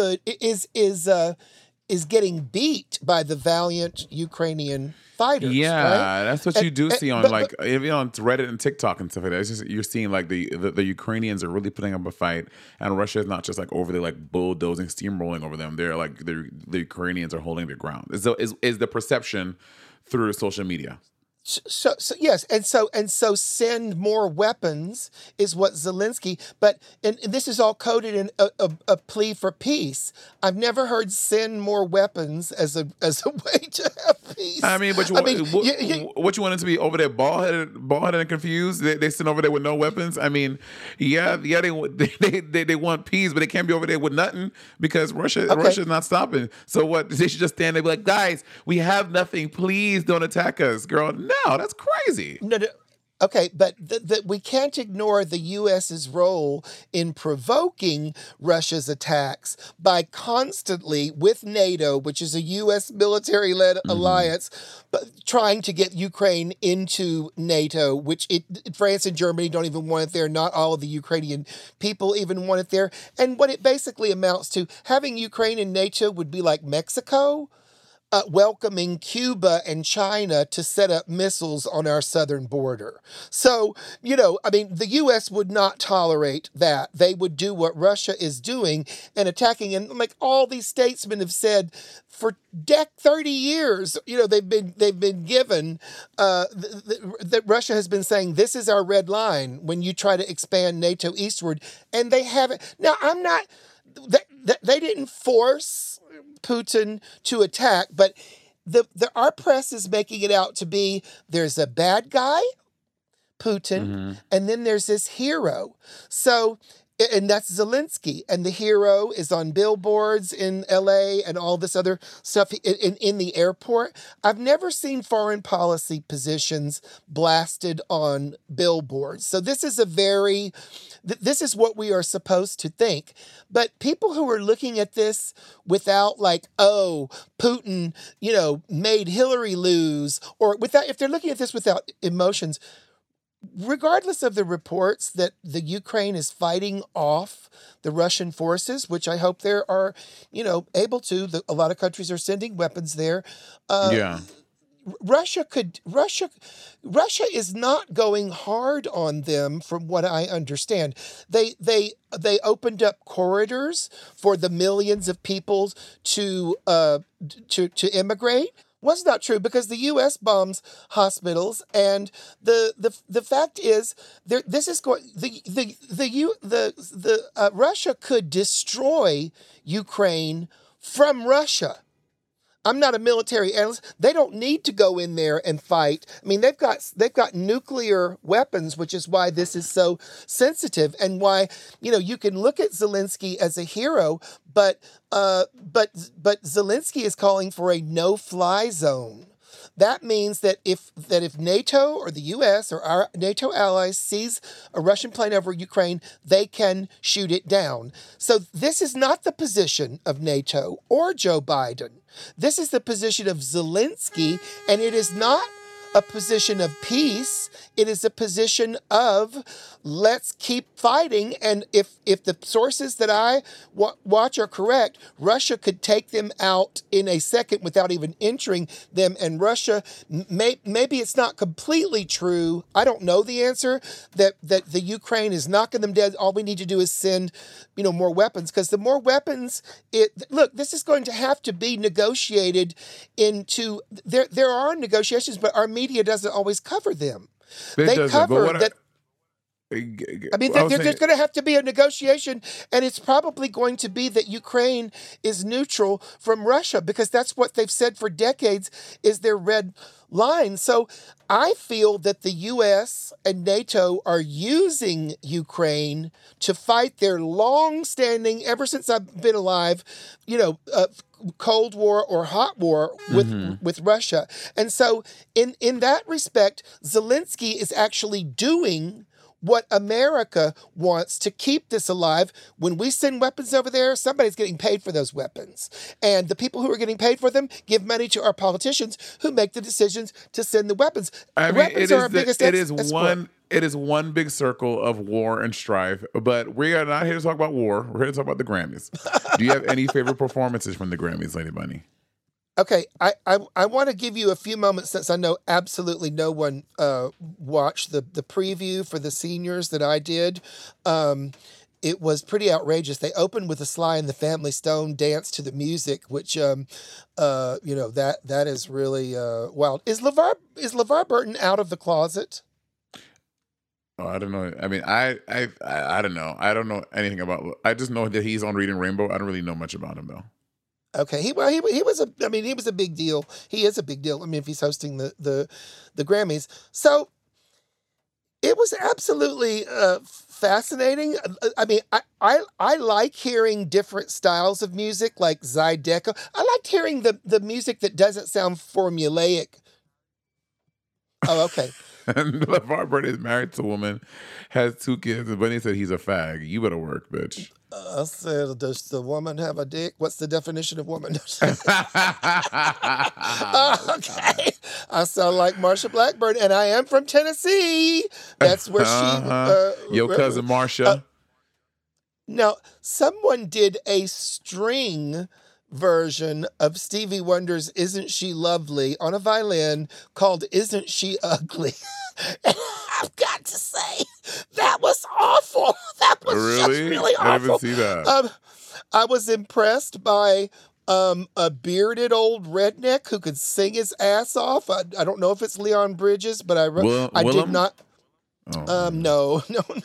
is getting beat by the valiant Ukrainian fighters. Yeah, right? That's what you do see on even on Reddit and TikTok and stuff like that. It's just you're seeing like the Ukrainians are really putting up a fight, and Russia is not just like over there like bulldozing, steamrolling over them. They're like the Ukrainians are holding their ground. Is the perception through social media. So yes, and so send more weapons is what Zelensky. But and this is all coded in a plea for peace. I've never heard send more weapons as a way to have peace. I mean, but what you want it to be over there, bald headed and confused? They sit over there with no weapons. I mean, yeah, they want peace, but they can't be over there with nothing because Russia's not stopping. So what? They should just stand there and be like, guys, we have nothing. Please don't attack us, girl. No, that's crazy. No. Okay, but we can't ignore the U.S.'s role in provoking Russia's attacks by constantly, with NATO, which is a U.S. military-led alliance, but trying to get Ukraine into NATO, which France and Germany don't even want it there. Not all of the Ukrainian people even want it there. And what it basically amounts to, having Ukraine in NATO would be like Mexico welcoming Cuba and China to set up missiles on our southern border. So, the U.S. would not tolerate that. They would do what Russia is doing and attacking. And like all these statesmen have said for 30 years, they've been given that Russia has been saying, this is our red line when you try to expand NATO eastward. And they haven't. Now, I'm not... They didn't force Putin to attack, but our press is making it out to be there's a bad guy, Putin, and then there's this hero. So, and that's Zelensky, and the hero is on billboards in LA and all this other stuff in the airport. I've never seen foreign policy positions blasted on billboards. So this is this is what we are supposed to think. But people who are looking at this without like, oh, Putin, made Hillary lose, or if they're looking at this without emotions, regardless of the reports that the Ukraine is fighting off the Russian forces, which I hope there are, able to, a lot of countries are sending weapons there. Russia is not going hard on them, from what I understand. They opened up corridors for the millions of people to immigrate. Was not true because the U.S. bombs hospitals, and the fact is this is going Russia could destroy Ukraine from Russia. I'm not a military analyst. They don't need to go in there and fight. I mean, they've got nuclear weapons, which is why this is so sensitive, and why you can look at Zelensky as a hero, but Zelensky is calling for a no-fly zone. That means that if NATO or the U.S. or our NATO allies sees a Russian plane over Ukraine, they can shoot it down. So this is not the position of NATO or Joe Biden. This is the position of Zelensky, and it is not a position of peace. It is a position of let's keep fighting. And if the sources that I watch are correct, Russia could take them out in a second without even entering them. And Russia, maybe it's not completely true. I don't know the answer that the Ukraine is knocking them dead. All we need to do is send, more weapons, because the more weapons, this is going to have to be negotiated into. There are negotiations, but our media doesn't always cover them. They cover that. I mean, there's going to have to be a negotiation, and it's probably going to be that Ukraine is neutral from Russia, because that's what they've said for decades is their red line. So I feel that the U.S. and NATO are using Ukraine to fight their long-standing, ever since I've been alive, Cold War or hot war with Russia. And so in that respect, Zelensky is actually doing what America wants to keep this alive. When we send weapons over there, somebody's getting paid for those weapons. And the people who are getting paid for them give money to our politicians who make the decisions to send the weapons. Weapons are our biggest export. It is one big circle of war and strife, but we are not here to talk about war. We're here to talk about the Grammys. Do you have any favorite performances from the Grammys, Lady Bunny? Okay, I want to give you a few moments, since I know absolutely no one watched the preview for the seniors that I did. It was pretty outrageous. They opened with a Sly and the Family Stone dance to the music, which that is really wild. Is LeVar Burton out of the closet? Oh, I don't know. I mean, I don't know. I don't know anything about. I just know that he's on Reading Rainbow. I don't really know much about him though. Okay, he was a big deal. He is a big deal. I mean, if he's hosting the Grammys, so it was absolutely fascinating. I mean, I like hearing different styles of music, like Zydeco. I liked hearing the music that doesn't sound formulaic. Oh, okay. And LeVar Burton is married to a woman, has 2 kids, and Bunny said he's a fag. You better work, bitch. I said, does the woman have a dick? What's the definition of woman? Okay. I sound like Marsha Blackburn, and I am from Tennessee. That's where she... Your cousin Marsha. Now, someone did a string version of Stevie Wonder's Isn't She Lovely on a violin called Isn't She Ugly? And I've got to say, that was awful. That was just really awful. I didn't see that. I was impressed by a bearded old redneck who could sing his ass off. I don't know if it's Leon Bridges, but I did not... Oh. No.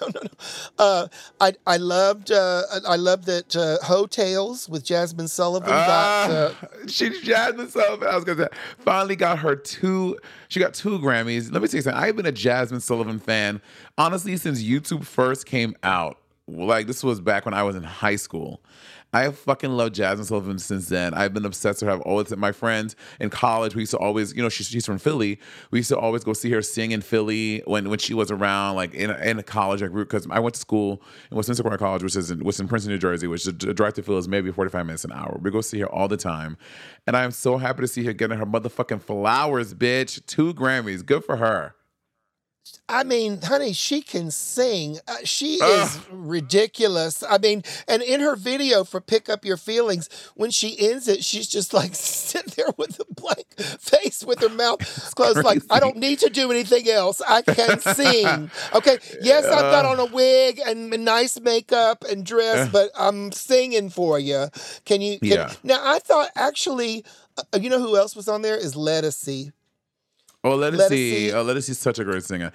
I loved that Hotels with Jasmine Sullivan Jasmine Sullivan. I was gonna say, finally got her 2. She got 2 Grammys. Let me say something. I've been a Jasmine Sullivan fan honestly since YouTube first came out. Like, this was back when I was in high school. I have fucking loved Jasmine Sullivan since then. I've been obsessed with her. I've always, my friends in college, we used to always, she's from Philly. We used to always go see her sing in Philly when she was around, like in college. Because I went to school in Westminster Square College, which is in Princeton, New Jersey, which is a drive to Philly is maybe 45 minutes an hour. We go see her all the time. And I am so happy to see her getting her motherfucking flowers, bitch. 2 Grammys. Good for her. I mean, honey, she can sing. She is ridiculous. I mean, and in her video for Pick Up Your Feelings, when she ends it, she's just like sitting there with a blank face with her mouth closed, like, I don't need to do anything else. I can sing. Okay, yes, I've got on a wig and nice makeup and dress, but I'm singing for you. Now, I thought, actually, you know who else was on there? Is Lettucey. Oh, Lettucey. Lettucey's such a great singer.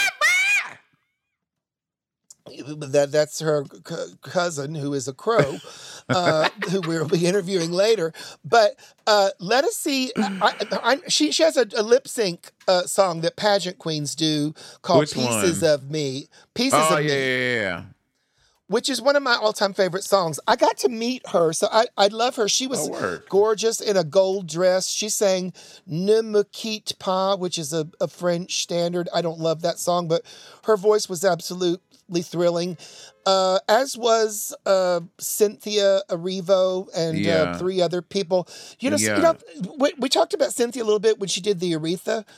That's her cousin, who is a crow, who we'll be interviewing later. But Lettucey, she has a lip sync song that pageant queens do called Pieces of Me. Pieces of Me. Yeah. Which is one of my all-time favorite songs. I got to meet her, so I love her. She was gorgeous in a gold dress. She sang Ne me quitte pas, which is a French standard. I don't love that song, but her voice was absolutely thrilling, as was Cynthia Erivo and 3 other people. We talked about Cynthia a little bit when she did the Aretha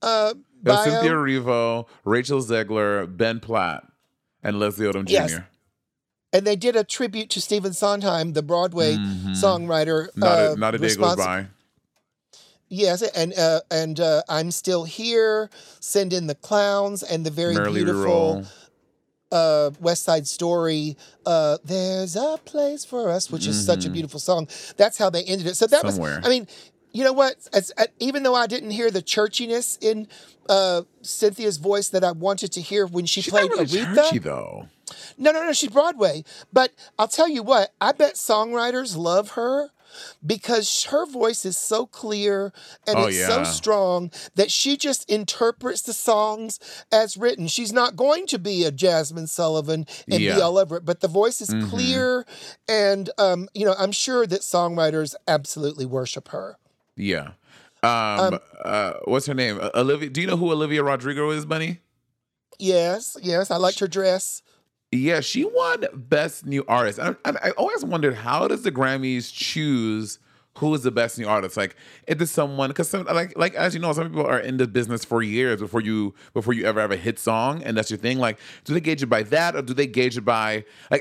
It was Cynthia bio. Erivo, Rachel Zegler, Ben Platt, and Leslie Odom Yes. Jr. And they did a tribute to Stephen Sondheim, the Broadway songwriter. Not a day goes by. Yes, and I'm Still Here, Send in the Clowns, and the very Merrily We beautiful Roll. West Side Story, There's a Place for Us, which is such a beautiful song. That's how they ended it. So that Somewhere. was, I mean, you know what? Even though I didn't hear the churchiness in Cynthia's voice that I wanted to hear when she played not really Aretha. churchy, though. No, she's Broadway. But I'll tell you what, I bet songwriters love her because her voice is so clear and it's so strong that she just interprets the songs as written. She's not going to be a Jasmine Sullivan and be all over it, but the voice is clear, and I'm sure that songwriters absolutely worship her. Yeah. What's her name? Olivia. Do you know who Olivia Rodrigo is, Bunny? Yes, I liked her dress. Yeah, she won Best New Artist. I always wondered, how does the Grammys choose who is the best new artist? Like, is this someone? Because like as you know, some people are in the business for years before you ever have a hit song, and that's your thing. Like, do they gauge it by that, or do they gauge it by like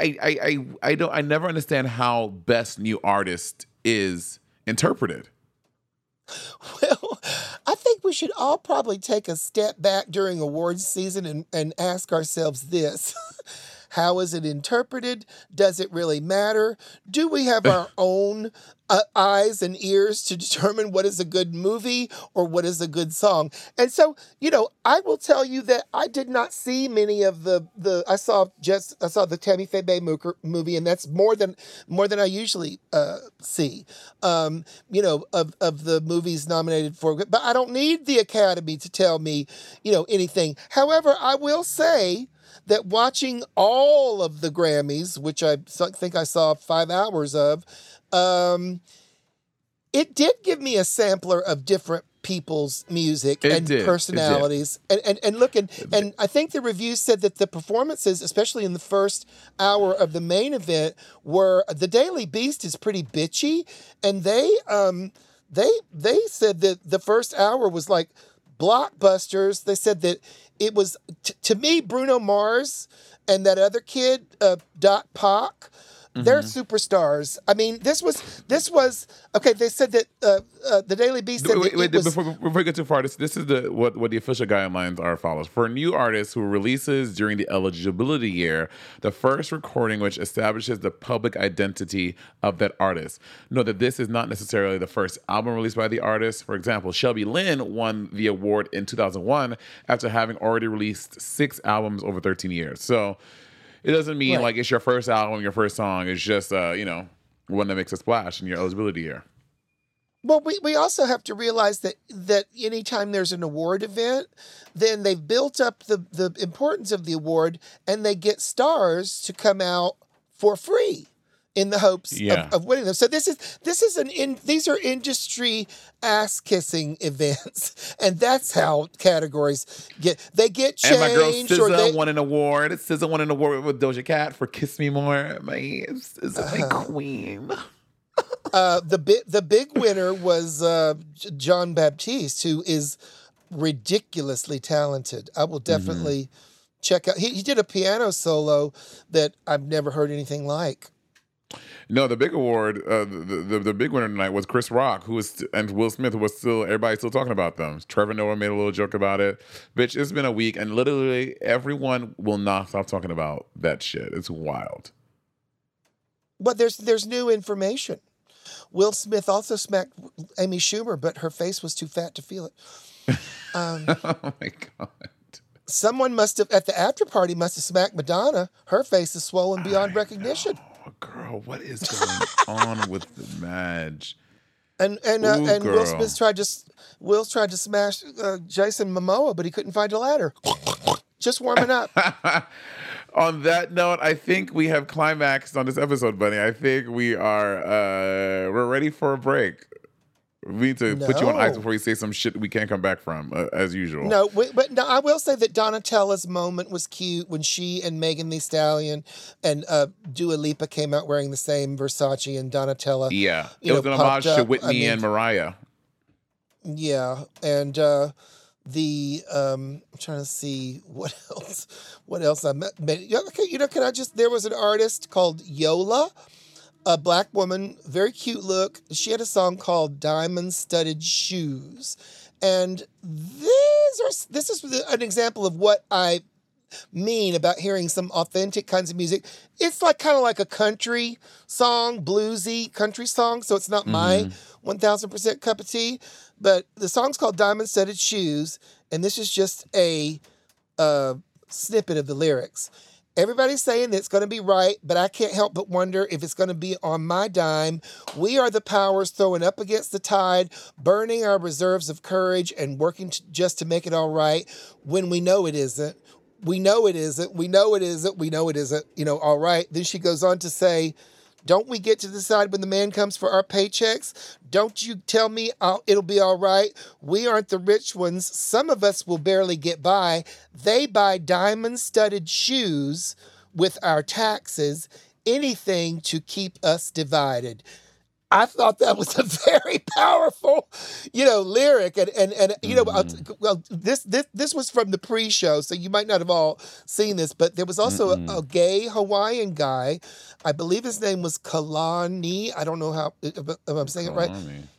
I never understand how Best New Artist is interpreted. Well, I think we should all probably take a step back during awards season and ask ourselves this. How is it interpreted? Does it really matter? Do we have our own eyes and ears to determine what is a good movie or what is a good song? And so, I will tell you that I did not see many of I saw the Tammy Faye Baker movie, and that's more than I usually see. Of the movies nominated for, but I don't need the Academy to tell me, anything. However, I will say that watching all of the Grammys, which I think I saw 5 hours of, it did give me a sampler of different people's music and personalities. And I think the reviews said that the performances, especially in the first hour of the main event, were the Daily Beast is pretty bitchy, and they said that the first hour was like blockbusters. They said that it was, to me, Bruno Mars and that other kid, Doc Pock, they're superstars. I mean, this was okay. They said that the Daily Beast said before we get too far, this is what the official guidelines are follows. For a new artist who releases during the eligibility year, the first recording which establishes the public identity of that artist. Note that this is not necessarily the first album released by the artist. For example, Shelby Lynn won the award in 2001 after having already released 6 albums over 13 years. So it doesn't mean like it's your first album, your first song. It's just one that makes a splash in your eligibility year. Well, we also have to realize that anytime there's an award event, then they've built up the importance of the award, and they get stars to come out for free in the hopes of winning them. So these are industry ass kissing events, and that's how categories get changed. And my girl SZA won an award. SZA won an award with Doja Cat for "Kiss Me More." My queen. The big winner was John Baptiste, who is ridiculously talented. I will definitely check out. He did a piano solo that I've never heard anything like. No, the big award, the big winner tonight was Chris Rock, and Will Smith, who was everybody's still talking about them. Trevor Noah made a little joke about it. Bitch, it's been a week, and literally everyone will not stop talking about that shit. It's wild. But there's new information. Will Smith also smacked Amy Schumer, but her face was too fat to feel it. Oh my God. Someone at the after party must have smacked Madonna. Her face is swollen beyond recognition. Oh, girl, what is going on with the Madge? And Will Smith tried to smash Jason Momoa, but he couldn't find a ladder. Just warming up. On that note, I think we have climaxed on this episode, Bunny. I think we're ready for a break. We need to put you on ice before you say some shit we can't come back from, as usual. But I will say that Donatella's moment was cute when she and Megan Thee Stallion and Dua Lipa came out wearing the same Versace, and Donatella. Yeah, it was an homage to Whitney and Mariah. Yeah, and I'm trying to see what else. What else I met? Okay, can I just? There was an artist called Yola, a black woman, very cute look. She had a song called "Diamond Studded Shoes," and this is an example of what I mean about hearing some authentic kinds of music. It's like kind of like a country song, bluesy country song. So it's not my 1000% cup of tea, but the song's called Diamond Studded Shoes. And this is just a snippet of the lyrics. Everybody's saying that it's going to be right, but I can't help but wonder if it's going to be on my dime. We are the powers throwing up against the tide, burning our reserves of courage and working just to make it all right when we know it isn't. We know it isn't. We know it isn't. We know it isn't. All right. Then she goes on to say, don't we get to decide when the man comes for our paychecks? Don't you tell me it'll be all right. We aren't the rich ones. Some of us will barely get by. They buy diamond-studded shoes with our taxes. Anything to keep us divided. I thought that was a very powerful, lyric, and well, this was from the pre-show, so you might not have all seen this, but there was also a gay Hawaiian guy, I believe his name was Kalani. I don't know how if I'm saying it right.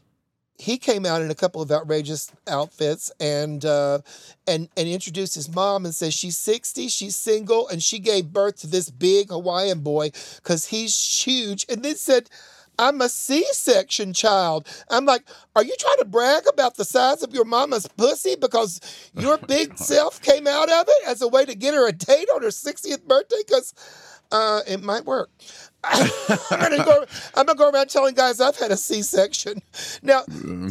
He came out in a couple of outrageous outfits and introduced his mom and says she's 60, she's single, and she gave birth to this big Hawaiian boy because he's huge, and then said, I'm a C-section child. I'm like, are you trying to brag about the size of your mama's pussy because your big self came out of it as a way to get her a date on her 60th birthday? Because it might work. I'm gonna go around telling guys I've had a C-section. Now,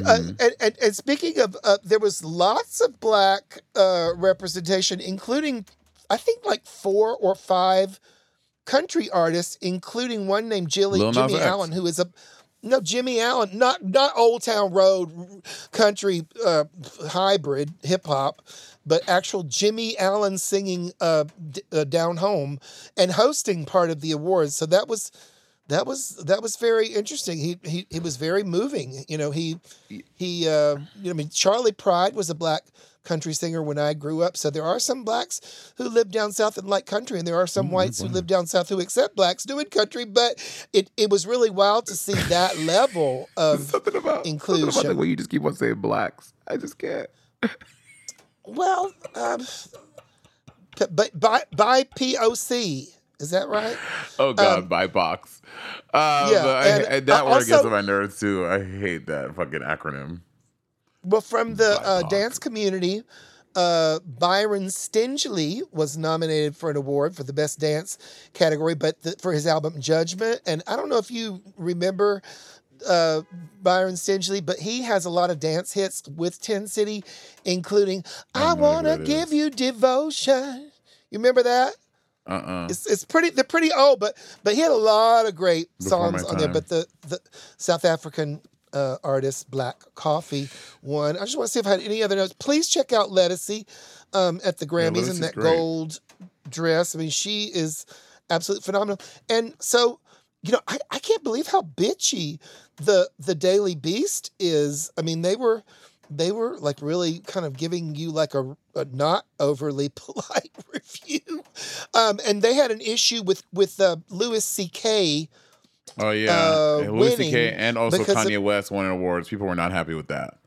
and speaking of, there was lots of black representation, including I think like 4 or 5 country artists, including one named Jimmy Allen, who is Jimmy Allen, not Old Town Road country hybrid hip hop, but actual Jimmy Allen singing Down Home and hosting part of the awards. So that was very interesting. He was very moving. Charlie Pride was a black country singer when I grew up. So there are some blacks who live down south and like country, and there are some whites who live down south who accept blacks doing country. But it was really wild to see that level of inclusion. Something about the way you just keep on saying blacks. I just can't. Well, but by POC. Is that right? Oh God, BIPOC. And that word gets on my nerves too. I hate that fucking acronym. Well, from the dance community, Byron Stingely was nominated for an award for the best dance category, but for his album Judgment. And I don't know if you remember Byron Stingely, but he has a lot of dance hits with Ten City, including I Wanna Give You Devotion. You remember that? It's pretty. They're pretty old, but he had a lot of great songs on there. But the South African artist Black Coffee won. I just want to see if I had any other notes. Please check out Lettucey at the Grammys in that gold dress. I mean, she is absolutely phenomenal. And so, I can't believe how bitchy the Daily Beast is. I mean, they were like really kind of giving you like a not overly polite review. And they had an issue with Louis C.K. Oh yeah, Louis C.K. and also Kanye West won awards. People were not happy with that.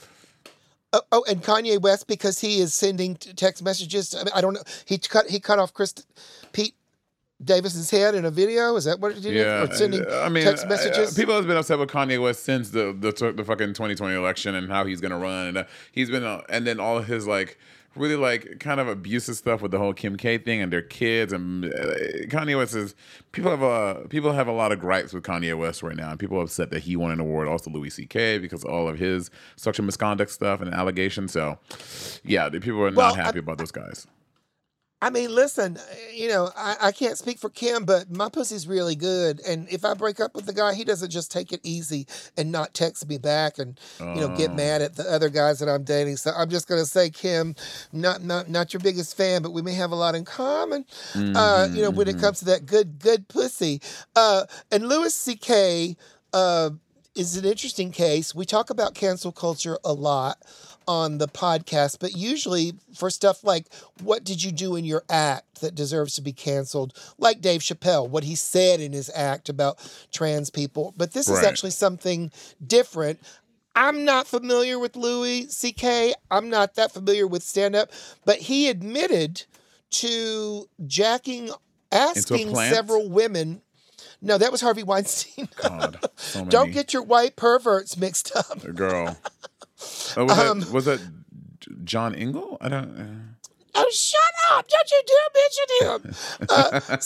And Kanye West, because he is sending text messages. I don't know. He cut off Pete Davidson's head in a video. Is that what it did? Yeah, or sending text messages. People have been upset with Kanye West since the fucking 2020 election and how he's gonna run, and he's been and then all of his like really like kind of abusive stuff with the whole Kim K thing and their kids, and Kanye West is people have a lot of gripes with Kanye West right now, and people are upset that he won an award. Also Louis C.K. because of all of his sexual misconduct stuff and allegations. So yeah, the people are not happy about those guys. I mean, listen, I can't speak for Kim, but my pussy's really good. And if I break up with the guy, he doesn't just take it easy and not text me back and, get mad at the other guys that I'm dating. So I'm just going to say, Kim, not your biggest fan, but we may have a lot in common, when it comes to that good pussy. And Louis C.K. Is an interesting case. We talk about cancel culture a lot on the podcast, but usually for stuff like what did you do in your act that deserves to be canceled, like Dave Chappelle, what he said in his act about trans people. But this is Right. actually something different. I'm not familiar with Louis C.K. I'm not that familiar with stand-up, but he admitted to asking plant? several women. No, that was Harvey Weinstein. God, so many. Don't get your white perverts mixed up. Girl. Oh, was that John Ingle? I don't. Oh, shut up! Don't you dare mention him.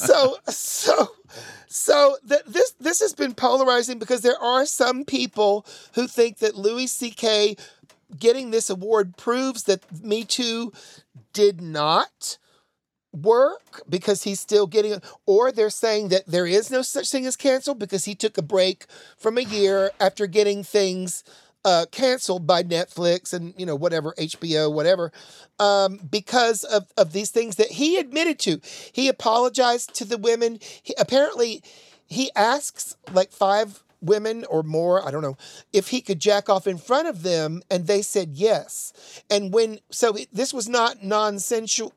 This has been polarizing because there are some people who think that Louis C.K. getting this award proves that Me Too did not work because he's still getting it, or they're saying that there is no such thing as canceled because he took a break from a year after getting things canceled by Netflix and, whatever, HBO, whatever, because of these things that he admitted to. He apologized to the women. Apparently, he asks like 5 women or more, I don't know, if he could jack off in front of them, and they said yes. And this was not consensual,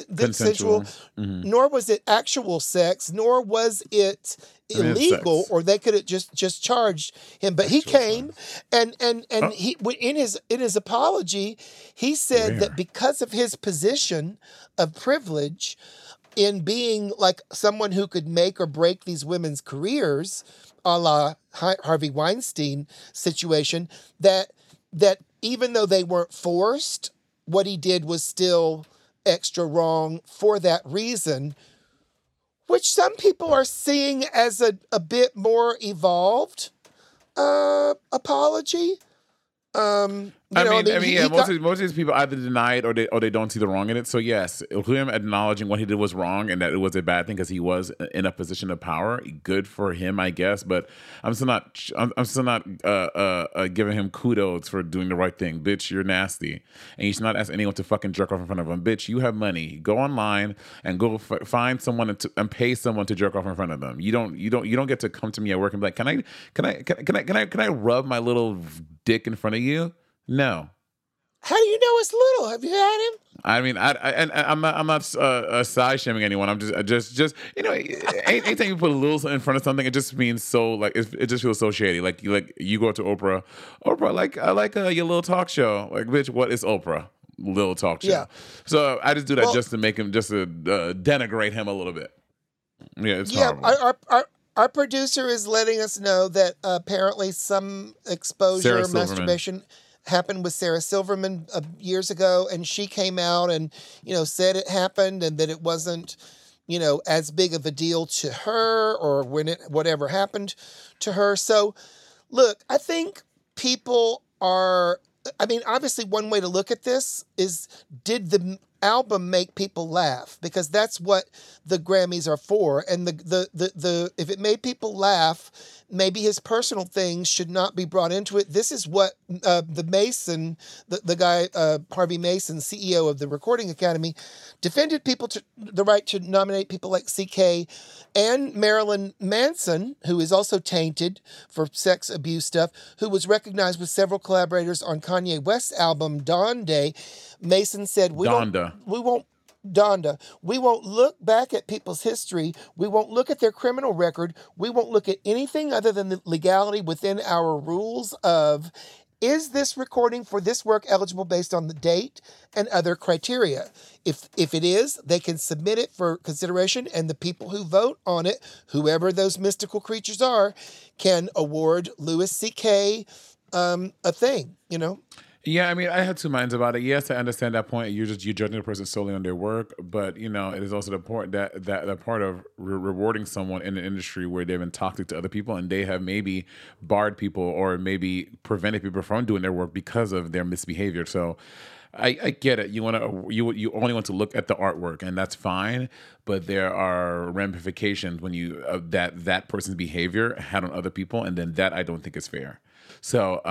nor was it actual sex, nor was it illegal, or they could have just charged him. But he came and he in his apology, he said that because of his position of privilege in being like someone who could make or break these women's careers, a la Harvey Weinstein situation, that even though they weren't forced, what he did was still extra wrong for that reason, which some people are seeing as a bit more evolved apology. Most of these people either deny it or they don't see the wrong in it. So yes, him acknowledging what he did was wrong and that it was a bad thing because he was in a position of power. Good for him, I guess. But I'm still not giving him kudos for doing the right thing. Bitch, you're nasty, and you should not ask anyone to fucking jerk off in front of him. Bitch, you have money. Go online and go find someone and pay someone to jerk off in front of them. You don't get to come to me at work and be like, can I rub my little dick in front of you? No. How do you know it's little? Have you had him? I mean, I'm not side shaming anyone. I'm just anytime you put a little in front of something, it just means so like it just feels so shady. Like you go to Oprah, like I like your little talk show. Like, bitch, what is Oprah? Little talk show. Yeah. So I just do that just to make him denigrate him a little bit. Yeah, it's horrible. Our producer is letting us know that apparently some exposure masturbation happened with Sarah Silverman years ago, and she came out and said it happened and that it wasn't as big of a deal to her or whatever happened to her. So look, I think people are, obviously one way to look at this is, did the album make people laugh? Because that's what the Grammys are for. And the if it made people laugh, maybe his personal things should not be brought into it. This is what the Mason, the guy, Harvey Mason, CEO of the Recording Academy, defended the right to nominate people like CK and Marilyn Manson, who is also tainted for sex abuse stuff, who was recognized with several collaborators on Kanye West's album Donda. Mason said, we won't look back at people's history. We won't look at their criminal record. We won't look at anything other than the legality within our rules of, is this recording for this work eligible based on the date and other criteria? If it is, they can submit it for consideration, and the people who vote on it, whoever those mystical creatures are, can award Louis C.K. A thing, Yeah, I had two minds about it. Yes, I understand that point. You're judging the person solely on their work, but it is also the point that part of rewarding someone in an industry where they've been toxic to other people and they have maybe barred people or maybe prevented people from doing their work because of their misbehavior. So I get it. You only want to look at the artwork, and that's fine. But there are ramifications when that person's behavior had on other people, and then that I don't think is fair. So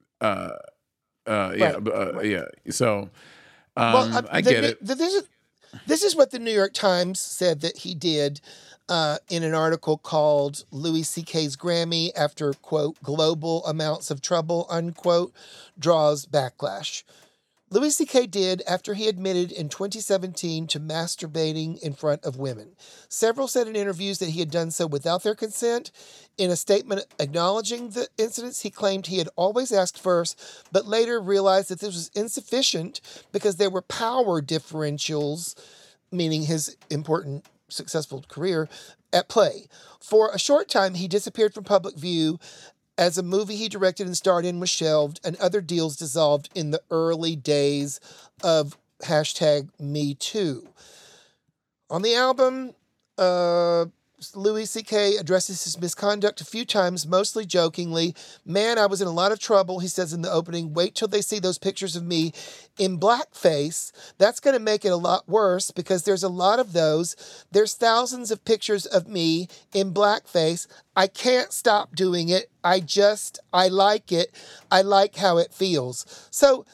Right. yeah. So I get it. This is what the New York Times said that he did in an article called Louis C.K.'s Grammy after, quote, global amounts of trouble, unquote, draws backlash. Louis C.K. did after he admitted in 2017 to masturbating in front of women. Several said in interviews that he had done so without their consent. In a statement acknowledging the incidents, he claimed he had always asked first, but later realized that this was insufficient because there were power differentials, meaning his important, successful career, at play. For a short time, he disappeared from public view as a movie he directed and starred in was shelved and other deals dissolved in the early days of #MeToo. On the album, Louis C.K. addresses his misconduct a few times, mostly jokingly. Man, I was in a lot of trouble, he says in the opening. Wait till they see those pictures of me in blackface. That's going to make it a lot worse because there's a lot of those. There's thousands of pictures of me in blackface. I can't stop doing it. I like it. I like how it feels. So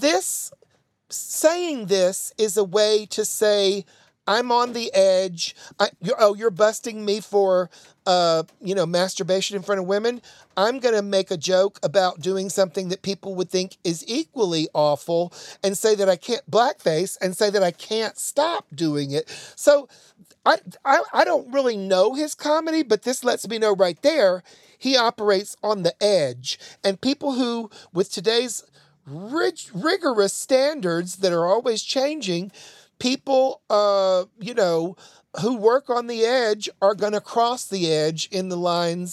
saying this is a way to say, I'm on the edge. You're busting me for, masturbation in front of women. I'm going to make a joke about doing something that people would think is equally awful and say that I can't blackface and say that I can't stop doing it. So I don't really know his comedy, but this lets me know right there he operates on the edge. And people who, with today's rigorous standards that are always changing, people, who work on the edge are going to cross the edge in the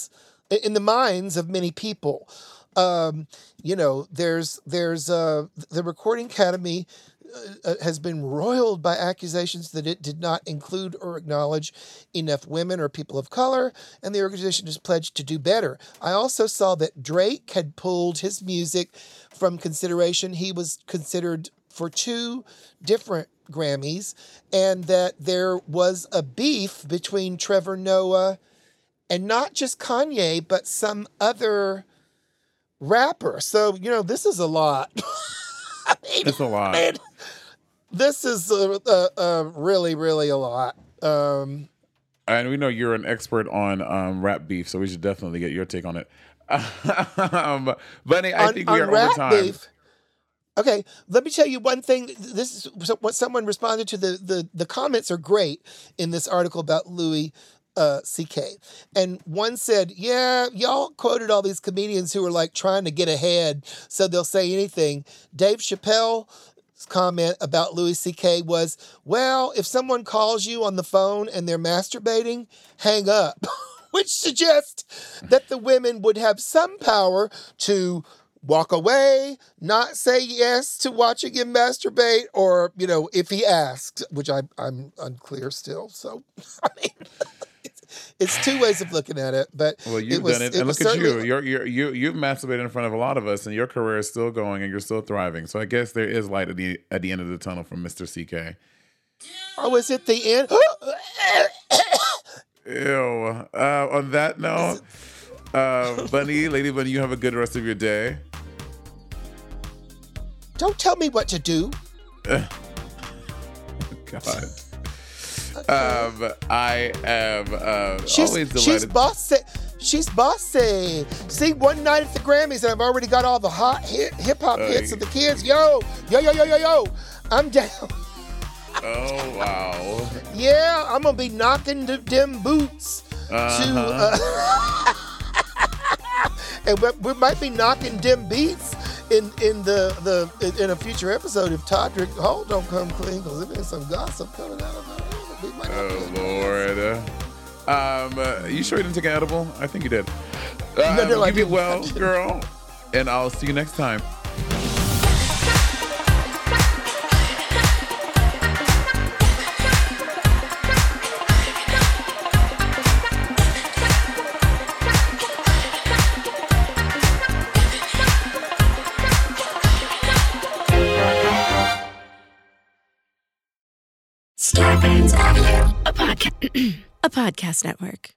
minds of many people. There's the Recording Academy has been roiled by accusations that it did not include or acknowledge enough women or people of color, and the organization has pledged to do better. I also saw that Drake had pulled his music from consideration. He was considered for 2 different Grammys, and that there was a beef between Trevor Noah and not just Kanye, but some other rapper. So, this is a lot. It's a lot. Man, this is really, really a lot. And we know you're an expert on rap beef, so we should definitely get your take on it. Bunny, I think we are over time. Beef, okay, let me tell you one thing. This is what someone responded to. The comments are great in this article about Louis C.K. And one said, yeah, y'all quoted all these comedians who are like trying to get ahead, so they'll say anything. Dave Chappelle's comment about Louis C.K. was, well, if someone calls you on the phone and they're masturbating, hang up, which suggests that the women would have some power to walk away, not say yes to watching him masturbate, or, if he asks, which I'm unclear still. So, I mean, it's 2 ways of looking at it. But well, you've done it, and look at you. You've masturbated in front of a lot of us, and your career is still going, and you're still thriving. So I guess there is light at the end of the tunnel from Mr. CK. Oh, is it the end? Ew. On that note, Lady Bunny, you have a good rest of your day. Don't tell me what to do. God. Okay. I am always delighted. She's bossy. See, one night at the Grammys, and I've already got all the hot hip hop hits of the kids. Yo. I'm down. Oh, wow. Yeah, I'm going to be knocking them boots and we might be knocking them beats in a future episode if Todrick Hall don't come clean, because if there's some gossip coming out of it, we might not Lord. You sure you didn't take an edible? I think you did. No, you be well, girl, and I'll see you next time. Star Bands Audio, a podcast network.